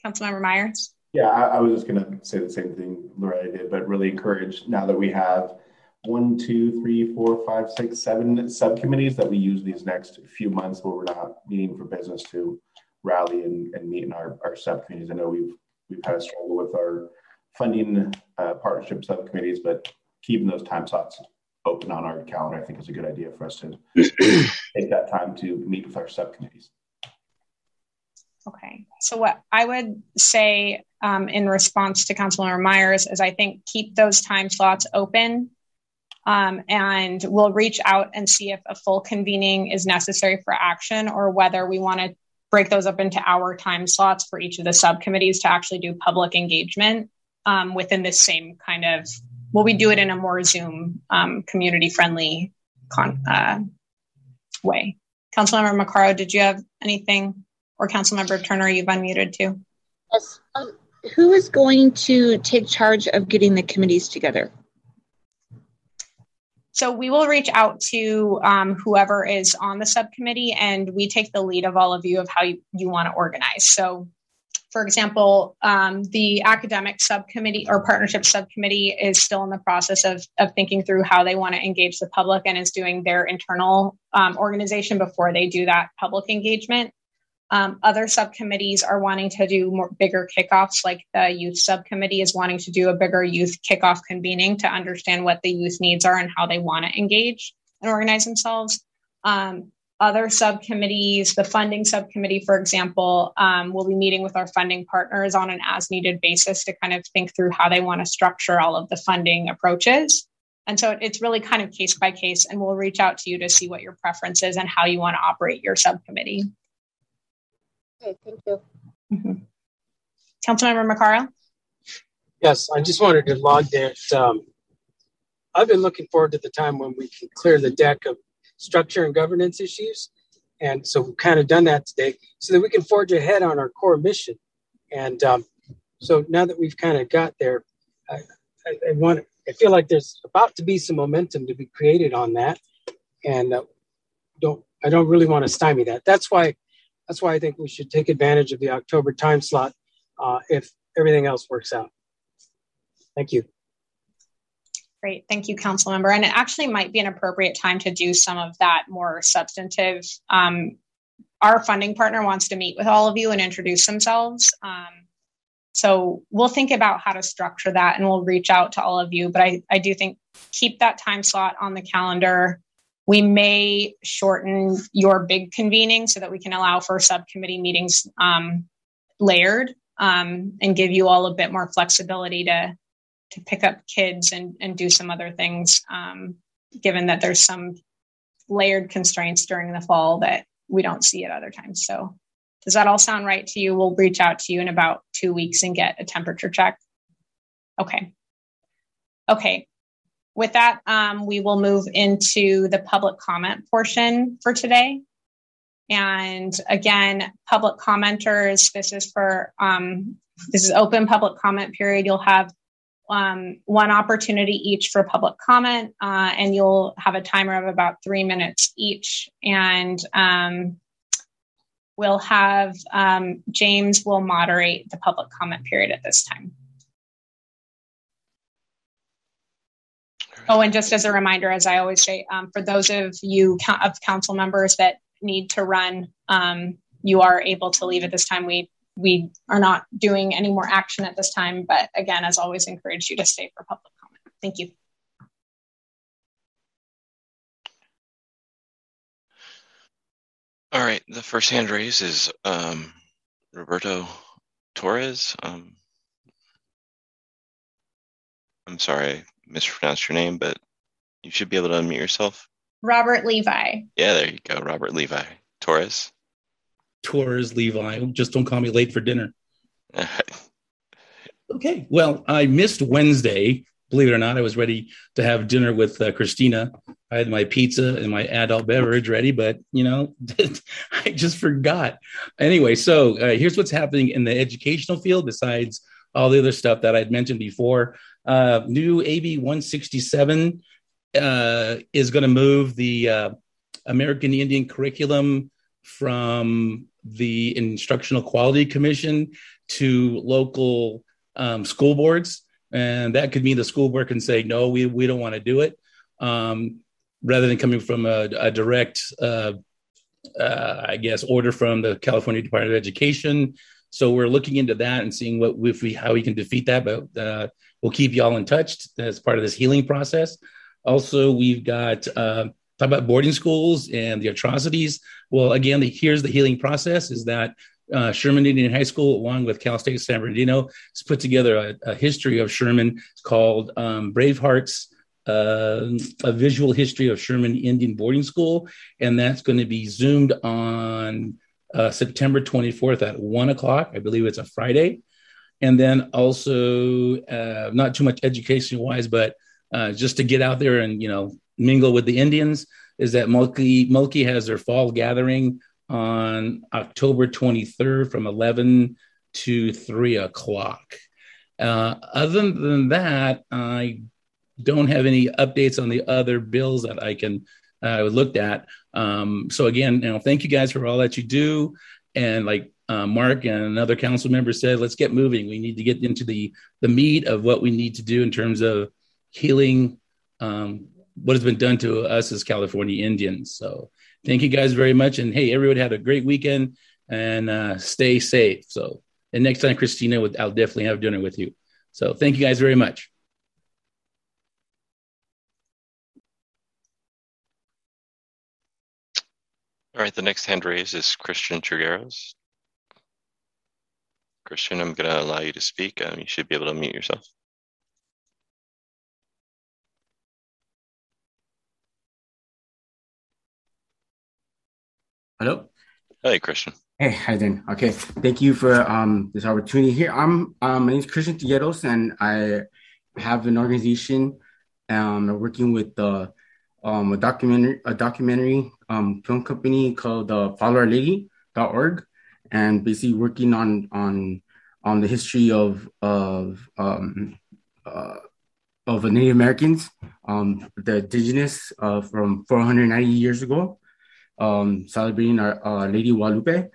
Speaker 10: Councilmember Myers?
Speaker 7: Yeah, I, I was just going to say the same thing Loretta did, but really encouraged now that we have one, two, three, four, five, six, seven subcommittees that we use these next few months where we're not meeting for business to rally and, and meet in our, our subcommittees. I know we've we've had a struggle with our funding uh, partnership subcommittees, but keeping those time slots open on our calendar, I think is a good idea for us to take that time to meet with our subcommittees.
Speaker 10: Okay, so what I would say um, in response to Councilmember Myers is I think keep those time slots open um, and we'll reach out and see if a full convening is necessary for action or whether we want to break those up into hour time slots for each of the subcommittees to actually do public engagement um, within this same kind of, well, we do it in a more Zoom um, community friendly con- uh, way. Councilmember Maccaro, did you have anything? Or Councilmember Turner, you've unmuted too.
Speaker 16: Yes. Um, who is going to take charge of getting the committees together?
Speaker 10: So we will reach out to um, whoever is on the subcommittee, and we take the lead of all of you of how you, you want to organize. So, for example, um, the academic subcommittee or partnership subcommittee is still in the process of, of thinking through how they want to engage the public and is doing their internal um, organization before they do that public engagement. Um, other subcommittees are wanting to do more bigger kickoffs, like the youth subcommittee is wanting to do a bigger youth kickoff convening to understand what the youth needs are and how they want to engage and organize themselves. Um, other subcommittees, the funding subcommittee, for example, um, will be meeting with our funding partners on an as needed basis to kind of think through how they want to structure all of the funding approaches. And so it's really kind of case by case, and we'll reach out to you to see what your preference is and how you want to operate your subcommittee.
Speaker 16: Okay, thank you.
Speaker 10: Mm-hmm. Councilmember Maccaro?
Speaker 13: Yes, I just wanted to log that. Um, I've been looking forward to the time when we can clear the deck of structure and governance issues. And so we've kind of done that today so that we can forge ahead on our core mission. And um, so now that we've kind of got there, I, I, I want I feel like there's about to be some momentum to be created on that. And uh, don't I don't really want to stymie that. That's why That's why I think we should take advantage of the October time slot uh, if everything else works out. Thank you.
Speaker 10: Great. Thank you, Councilmember. And it actually might be an appropriate time to do some of that more substantive. Um, our funding partner wants to meet with all of you and introduce themselves. Um, so we'll think about how to structure that and we'll reach out to all of you. But I, I do think keep that time slot on the calendar. We may shorten your big convening so that we can allow for subcommittee meetings um, layered um, and give you all a bit more flexibility to to pick up kids and, and do some other things, um, given that there's some layered constraints during the fall that we don't see at other times. So does that all sound right to you? We'll reach out to you in about two weeks and get a temperature check. Okay. Okay. With that, um, we will move into the public comment portion for today. And again, public commenters, this is for, um, this is open public comment period. You'll have um, one opportunity each for public comment, uh, and you'll have a timer of about three minutes each. And um, we'll have, um, James will moderate the public comment period at this time. Oh, and just as a reminder, as I always say, um, for those of you of council members that need to run, um, you are able to leave at this time. We we are not doing any more action at this time, but again, as always, encourage you to stay for public comment. Thank you.
Speaker 9: All right, the first hand raise is um, Roberto Torres. Um, I'm sorry, I mispronounced your name, but you should be able to unmute yourself.
Speaker 10: Robert Levi.
Speaker 9: Yeah, there you go, Robert Levi. Torres.
Speaker 1: Torres Levi. Just don't call me late for dinner. Okay, well, I missed Wednesday. Believe it or not, I was ready to have dinner with uh, Christina. I had my pizza and my adult beverage ready, but, you know, I just forgot. Anyway, so uh, here's what's happening in the educational field besides all the other stuff that I'd mentioned before. Uh, new A B one sixty-seven uh, is going to move the uh, American Indian curriculum from the Instructional Quality Commission to local um, school boards. And that could mean the school board can say, no, we, we don't want to do it. Um, rather than coming from a, a direct, uh, uh, I guess, order from the California Department of Education. So we're looking into that and seeing what if we how we can defeat that. But uh, we'll keep y'all in touch as part of this healing process. Also, we've got uh, talk about boarding schools and the atrocities. Well, again, the, here's the healing process: is that uh, Sherman Indian High School, along with Cal State San Bernardino, has put together a, a history of Sherman called um, Bravehearts. Uh, a visual history of Sherman Indian Boarding School, and that's going to be zoomed on uh, September twenty-fourth at one o'clock. I believe it's a Friday. And then also, uh, not too much education wise, but uh, just to get out there and, you know, mingle with the Indians, is that Mulkey, Mulkey has their fall gathering on October twenty-third from eleven to three o'clock. Uh, other than that, I don't have any updates on the other bills that I can uh, looked at. Um, so again, you know, thank you guys for all that you do. And like uh, Mark and another council member said, let's get moving. We need to get into the the meat of what we need to do in terms of healing um, what has been done to us as California Indians. So thank you guys very much. And hey, everyone had a great weekend and uh, stay safe. So, and next time, Christina, I'll definitely have dinner with you. So thank you guys very much.
Speaker 9: All right, the next hand raised is Christian Trigueros. Christian, I'm going to allow you to speak. Um, you should be able to mute yourself.
Speaker 12: Hello?
Speaker 9: Hey, Christian.
Speaker 12: Hey, hi then. Okay, thank you for um, this opportunity here. I'm um, my name is Christian Trigueros, and I have an organization um, working with the um, a documentary a documentary um, film company called uh, follow our lady dot org, and basically working on on on the history of of um, uh, of the Native Americans, um, the indigenous uh, from four hundred ninety years ago, um, celebrating our uh, Lady Guadalupe.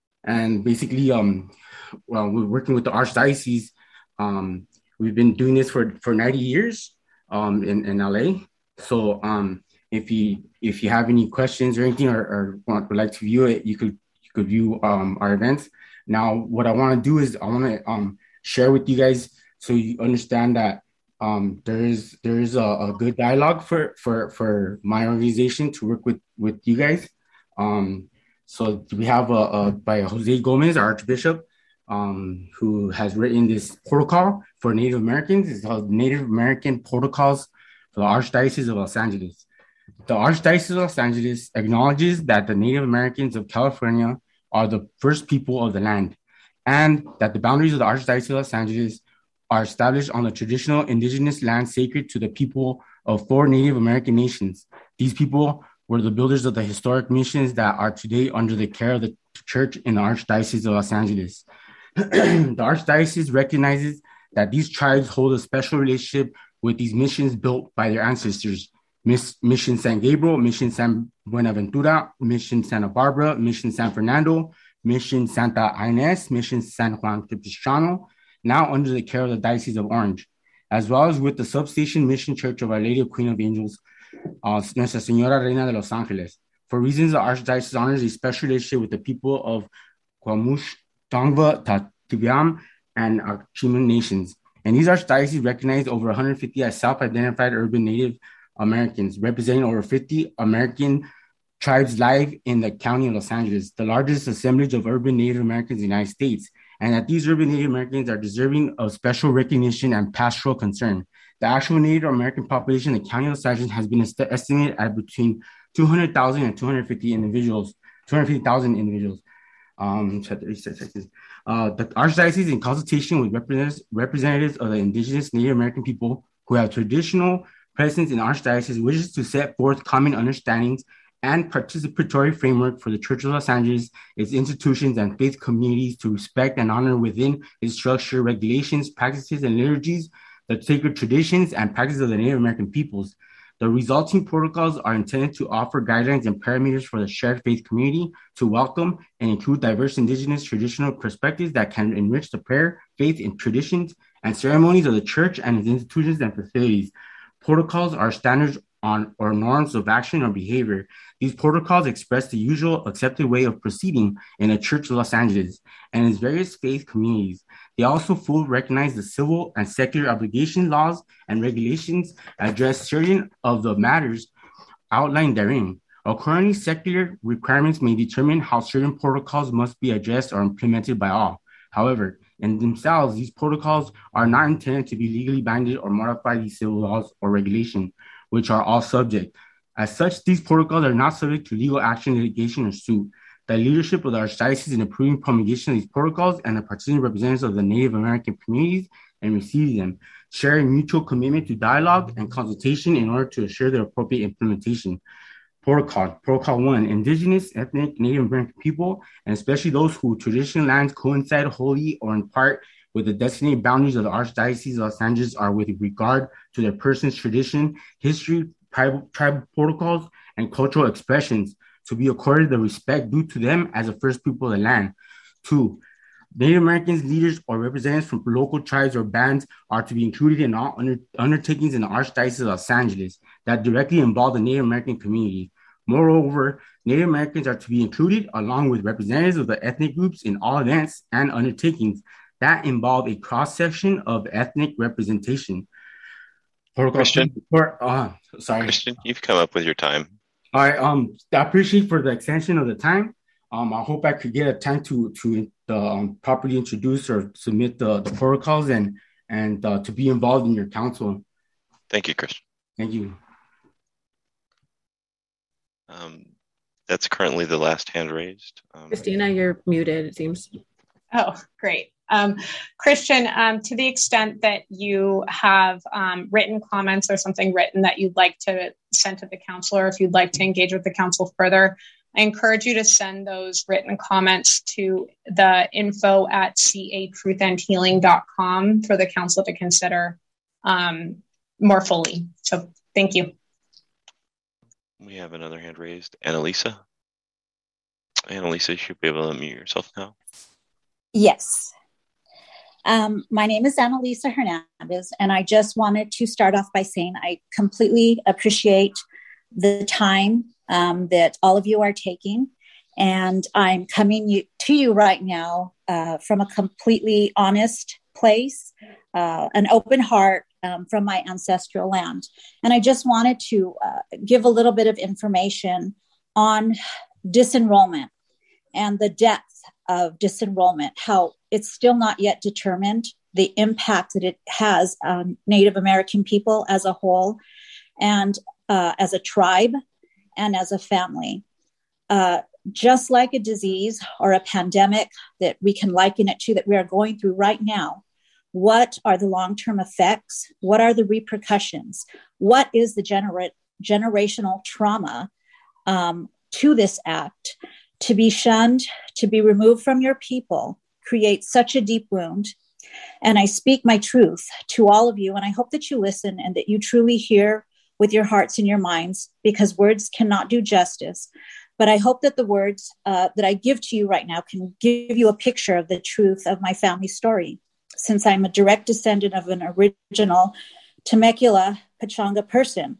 Speaker 12: And basically, um, well, we're working with the Archdiocese. Um, we've been doing this for, for ninety years um, in, in L A. So um, if you if you have any questions or anything, or, or want, would like to view it, you could you could view um, our events. Now, what I want to do is I want to um, share with you guys so you understand that um, there is there is a, a good dialogue for for for my organization to work with with you guys. Um, So we have a, a by Jose Gomez, our Archbishop, um, who has written this protocol for Native Americans. It's called Native American Protocols for the Archdiocese of Los Angeles. The Archdiocese of Los Angeles acknowledges that the Native Americans of California are the first people of the land, and that the boundaries of the Archdiocese of Los Angeles are established on the traditional indigenous land sacred to the people of four Native American nations. These people were the builders of the historic missions that are today under the care of the church in the Archdiocese of Los Angeles. The Archdiocese recognizes that these tribes hold a special relationship with these missions built by their ancestors. Miss, Mission San Gabriel, Mission San Buenaventura, Mission Santa Barbara, Mission San Fernando, Mission Santa Ynez, Mission San Juan Capistrano, now under the care of the Diocese of Orange, as well as with the Substation Mission Church of Our Lady of Queen of Angels, Uh, Nuestra Señora Reina de Los Angeles. For reasons, the Archdiocese honors a special relationship with the people of Kwamush, Tongva, Tativiam, and Achiman nations. And these archdioceses recognize over one hundred fifty as self-identified urban Native Americans, representing over fifty American tribes live in the county of Los Angeles, the largest assemblage of urban Native Americans in the United States, and that these urban Native Americans are deserving of special recognition and pastoral concern. The actual Native American population in the county of Los Angeles has been est- estimated at between two hundred thousand and two hundred fifty individuals, two hundred fifty thousand individuals. Um, uh, the Archdiocese, in consultation with representatives, representatives of the indigenous Native American people who have traditional presence in the Archdiocese, wishes to set forth common understandings and participatory framework for the Church of Los Angeles, its institutions, and faith communities to respect and honor within its structure, regulations, practices, and liturgies the sacred traditions and practices of the Native American peoples. The resulting protocols are intended to offer guidelines and parameters for the shared faith community to welcome and include diverse indigenous traditional perspectives that can enrich the prayer, faith, and traditions and ceremonies of the church and its institutions and facilities. Protocols are standards on or norms of action or behavior. These protocols express the usual accepted way of proceeding in the Church of Los Angeles and its various faith communities. They also fully recognize the civil and secular obligation laws and regulations address certain of the matters outlined therein. Accordingly, secular requirements may determine how certain protocols must be addressed or implemented by all. However, in themselves, these protocols are not intended to be legally binding or modify these civil laws or regulations, which are all subject. As such, these protocols are not subject to legal action, litigation, or suit. The leadership of the Archdiocese in approving promulgation of these protocols and the participating representatives of the Native American communities and receiving them share a mutual commitment to dialogue and consultation in order to assure their appropriate implementation. Protocol. Protocol one, Indigenous, ethnic, Native American people, and especially those whose traditional lands coincide wholly or in part with the designated boundaries of the Archdiocese of Los Angeles are with regard to their person's tradition, history, tribal, tribal protocols, and cultural expressions to be accorded the respect due to them as the first people of the land. Two, Native Americans, leaders, or representatives from local tribes or bands are to be included in all under, undertakings in the Archdiocese of Los Angeles that directly involve the Native American community. Moreover, Native Americans are to be included along with representatives of the ethnic groups in all events and undertakings that involve a cross-section of ethnic representation.
Speaker 9: Christian,
Speaker 12: or, uh, sorry.
Speaker 9: Christian, you've come up with your time.
Speaker 12: All right. Um, I appreciate for the extension of the time. Um, I hope I could get a time to to uh, um, properly introduce or submit the, the protocols and and uh, to be involved in your council.
Speaker 9: Thank you, Christian.
Speaker 12: Thank you.
Speaker 9: Um, that's currently the last hand raised. Um,
Speaker 8: Christina, you're muted, it seems.
Speaker 10: Oh, great. Um, Christian, um, to the extent that you have um, written comments or something written that you'd like to send to the council, or if you'd like to engage with the council further, I encourage you to send those written comments to the info at c a truth and healing dot com for the council to consider um, more fully. So thank you.
Speaker 9: We have another hand raised. Annalisa. Annalisa, you should be able to unmute yourself now.
Speaker 4: Yes. Um, my name is Annalisa Hernandez, and I just wanted to start off by saying I completely appreciate the time um, that all of you are taking. And I'm coming you, to you right now uh, from a completely honest place, uh, an open heart um, from my ancestral land. And I just wanted to uh, give a little bit of information on disenrollment and the depth of disenrollment, how it's still not yet determined the impact that it has on Native American people as a whole and uh, as a tribe and as a family. Uh, just like a disease or a pandemic that we can liken it to that we are going through right now, what are the long-term effects? What are the repercussions? What is the genera- generational trauma um, to this act? To be shunned, to be removed from your people, creates such a deep wound. And I speak my truth to all of you, and I hope that you listen and that you truly hear with your hearts and your minds, because words cannot do justice. But I hope that the words uh, that I give to you right now can give you a picture of the truth of my family story. Since I'm a direct descendant of an original Temecula Pechanga person,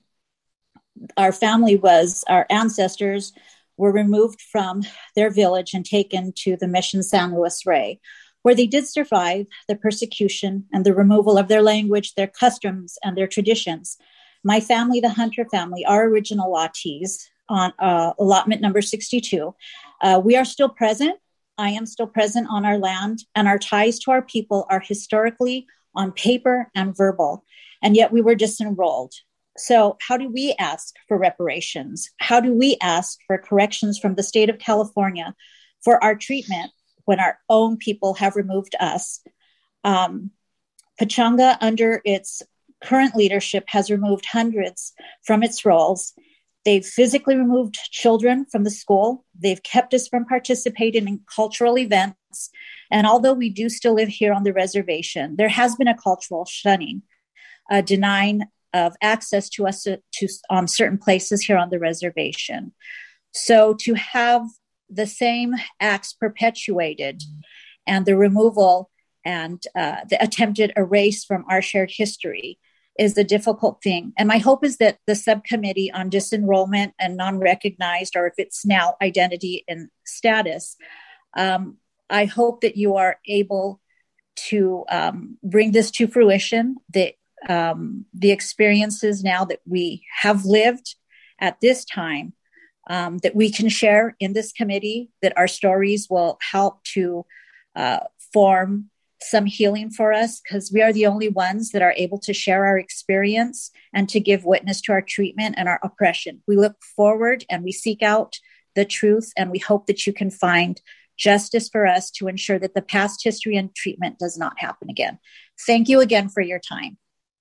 Speaker 4: our family was, our ancestors were removed from their village and taken to the Mission San Luis Rey, where they did survive the persecution and the removal of their language, their customs, and their traditions. My family, the Hunter family, our original lottees on uh, allotment number sixty-two, uh, we are still present. I am still present on our land, and our ties to our people are historically on paper and verbal, and yet we were disenrolled. So how do we ask for reparations? How do we ask for corrections from the state of California for our treatment when our own people have removed us? Um, Pechanga, under its current leadership, has removed hundreds from its roles. They've physically removed children from the school. They've kept us from participating in cultural events. And although we do still live here on the reservation, there has been a cultural shunning, uh, denying of access to us to, to um, certain places here on the reservation. So to have the same acts perpetuated and the removal and uh, the attempted erase from our shared history is a difficult thing. And my hope is that the subcommittee on disenrollment and non-recognized, or if it's now identity and status, um, I hope that you are able to um, bring this to fruition, that um, the experiences now that we have lived at this time, um, that we can share in this committee, that our stories will help to uh, form some healing for us, because we are the only ones that are able to share our experience and to give witness to our treatment and our oppression. We look forward and we seek out the truth, and we hope that you can find justice for us to ensure that the past history and treatment does not happen again. Thank you again for your time.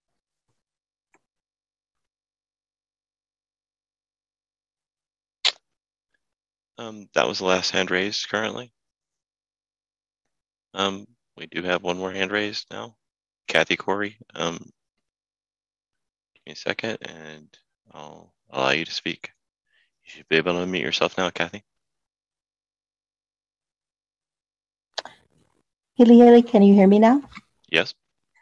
Speaker 9: Um, that was the last hand raised currently. Um, we do have one more hand raised now. Kathy Corey. Um, give me a second and I'll allow you to speak. You should be able to unmute yourself now, Kathy.
Speaker 19: Haley, Haley, can you hear me now?
Speaker 9: Yes.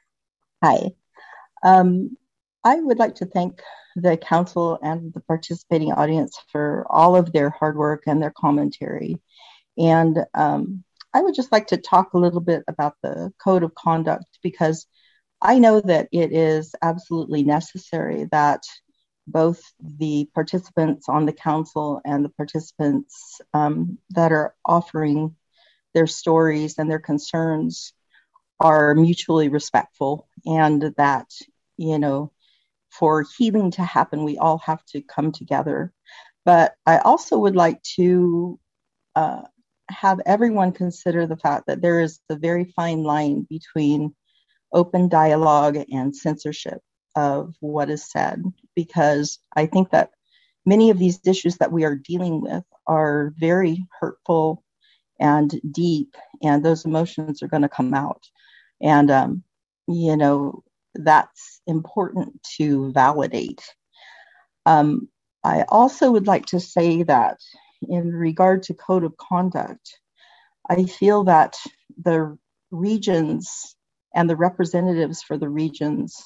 Speaker 19: Hi. Um, I would like to thank the council and the participating audience for all of their hard work and their commentary. And um, I would just like to talk a little bit about the code of conduct, because I know that it is absolutely necessary that both the participants on the council and the participants um, that are offering their stories and their concerns are mutually respectful, and that, you know, for healing to happen, we all have to come together. But I also would like to uh, have everyone consider the fact that there is a very fine line between open dialogue and censorship of what is said, because I think that many of these issues that we are dealing with are very hurtful and deep, and those emotions are going to come out. And, um, you know, that's important to validate. Um, I also would like to say that in regard to code of conduct, I feel that the regions and the representatives for the regions,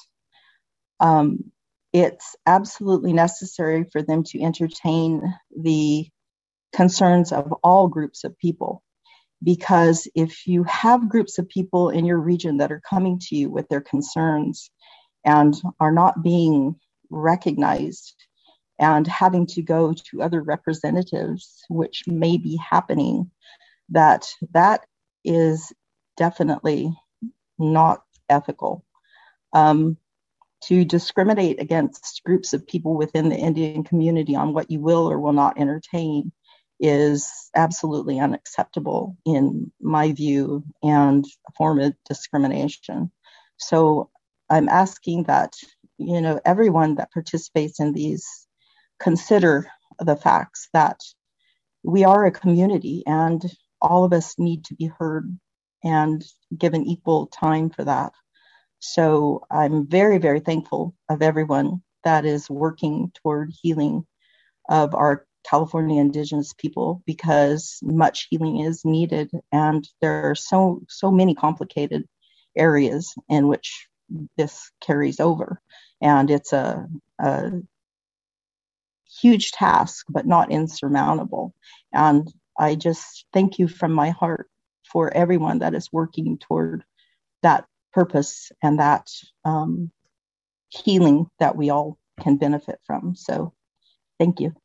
Speaker 19: um, it's absolutely necessary for them to entertain the concerns of all groups of people. Because if you have groups of people in your region that are coming to you with their concerns and are not being recognized and having to go to other representatives, which may be happening, that that is definitely not ethical. Um, to discriminate against groups of people within the Indian community on what you will or will not entertain is absolutely unacceptable in my view, and a form of discrimination. So I'm asking that, you know, everyone that participates in these consider the facts that we are a community and all of us need to be heard and given equal time for that. So I'm very, very thankful of everyone that is working toward healing of our California Indigenous people, because much healing is needed, and there are so so many complicated areas in which this carries over, and it's a, a huge task, but not insurmountable. And I just thank you from my heart for everyone that is working toward that purpose and that um, healing that we all can benefit from. So thank you.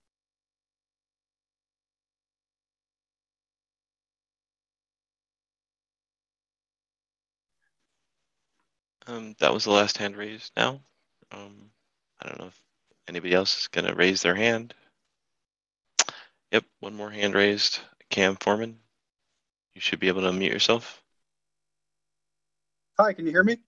Speaker 9: Um, that was the last hand raised now. Um, I don't know if anybody else is going to raise their hand. Yep, one more hand raised. Cam Foreman, you should be able to unmute yourself.
Speaker 6: Hi, can you hear me?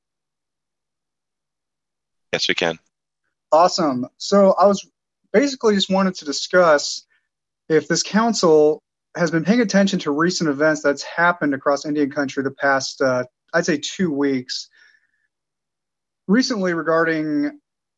Speaker 9: Yes, we can.
Speaker 6: Awesome. So I was basically just wanted to discuss if this council has been paying attention to recent events that's happened across Indian country the past, uh, I'd say, two weeks. Recently, regarding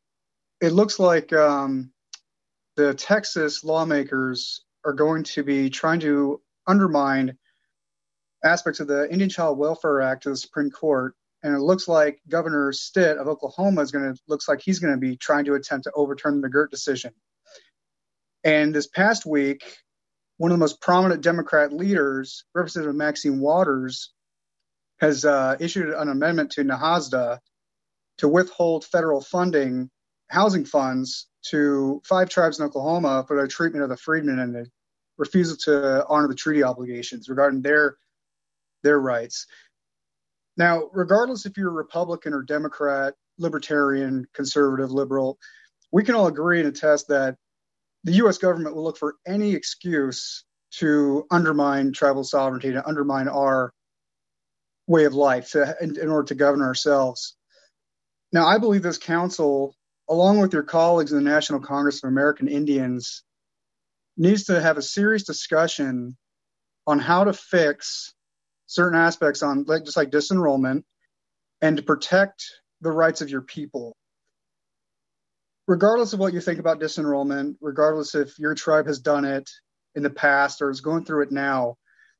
Speaker 6: it looks like um, the Texas lawmakers are going to be trying to undermine aspects of the Indian Child Welfare Act to the Supreme Court. And it looks like Governor Stitt of Oklahoma is going to, looks like he's going to be trying to attempt to overturn the McGirt decision. And this past week, one of the most prominent Democrat leaders, Representative Maxine Waters, has uh, issued an amendment to NAHASDA to withhold federal funding, housing funds, to five tribes in Oklahoma for their treatment of the freedmen and the refusal to honor the treaty obligations regarding their their rights. Now, regardless if you're a Republican or Democrat, Libertarian, Conservative, Liberal, we can all agree and attest that the U S government will look for any excuse to undermine tribal sovereignty, to undermine our way of life to, in, in order to govern ourselves. Now, I believe this council, along with your colleagues in the National Congress of American Indians, needs to have a serious discussion on how to fix certain aspects on, like, just like disenrollment, and to protect the rights of your people. Regardless of what you think about disenrollment, regardless if your tribe has done it in the past or is going through it now,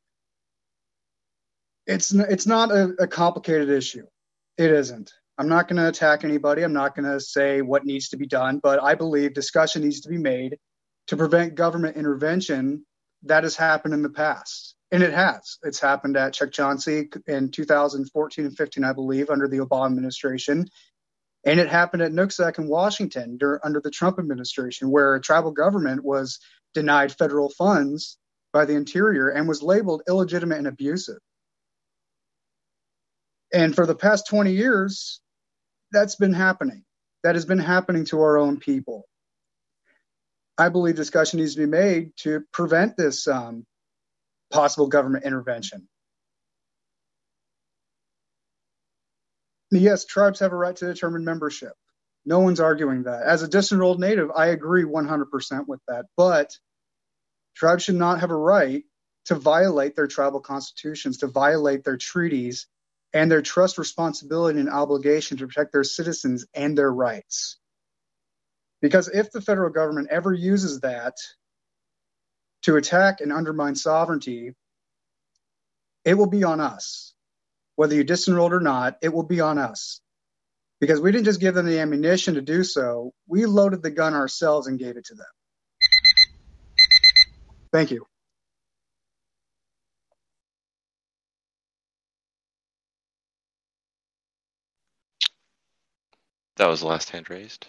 Speaker 6: it's it's not a, a complicated issue. It isn't. I'm not going to attack anybody. I'm not going to say what needs to be done, but I believe discussion needs to be made to prevent government intervention that has happened in the past. And it has. It's happened at Chukchansi in two thousand fourteen and fifteen, I believe, under the Obama administration. And it happened at Nooksack in Washington dur- under the Trump administration, where a tribal government was denied federal funds by the Interior and was labeled illegitimate and abusive. And for the past twenty years, that's been happening. That has been happening to our own people. I believe discussion needs to be made to prevent this um, possible government intervention. Yes, tribes have a right to determine membership. No one's arguing that. As a disenrolled Native, I agree one hundred percent with that. But tribes should not have a right to violate their tribal constitutions, to violate their treaties, and their trust, responsibility, and obligation to protect their citizens and their rights. Because if the federal government ever uses that to attack and undermine sovereignty, it will be on us. Whether you disenrolled or not, it will be on us. Because we didn't just give them the ammunition to do so, we loaded the gun ourselves and gave it to them. Thank you.
Speaker 9: That was the last hand raised.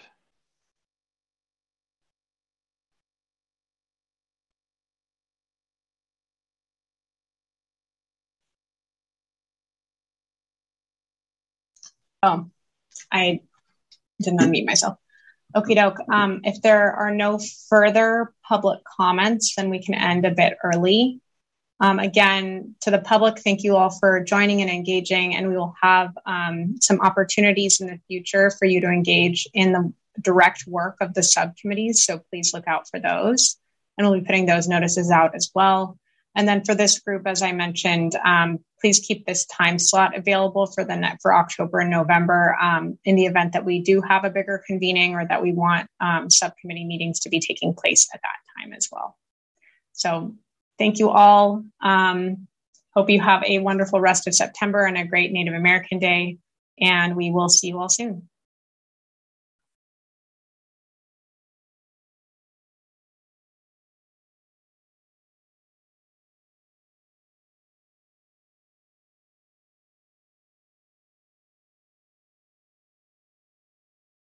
Speaker 10: Oh, I didn't unmute myself. Okie doke. Um, if there are no further public comments, then we can end a bit early. Um, again, to the public, thank you all for joining and engaging, and we will have um, some opportunities in the future for you to engage in the direct work of the subcommittees, so please look out for those. And we'll be putting those notices out as well. And then for this group, as I mentioned, um, please keep this time slot available for the net for October and November um, in the event that we do have a bigger convening or that we want um, subcommittee meetings to be taking place at that time as well. So thank you all. Um, hope you have a wonderful rest of September and a great Native American Day. And we will see you all soon.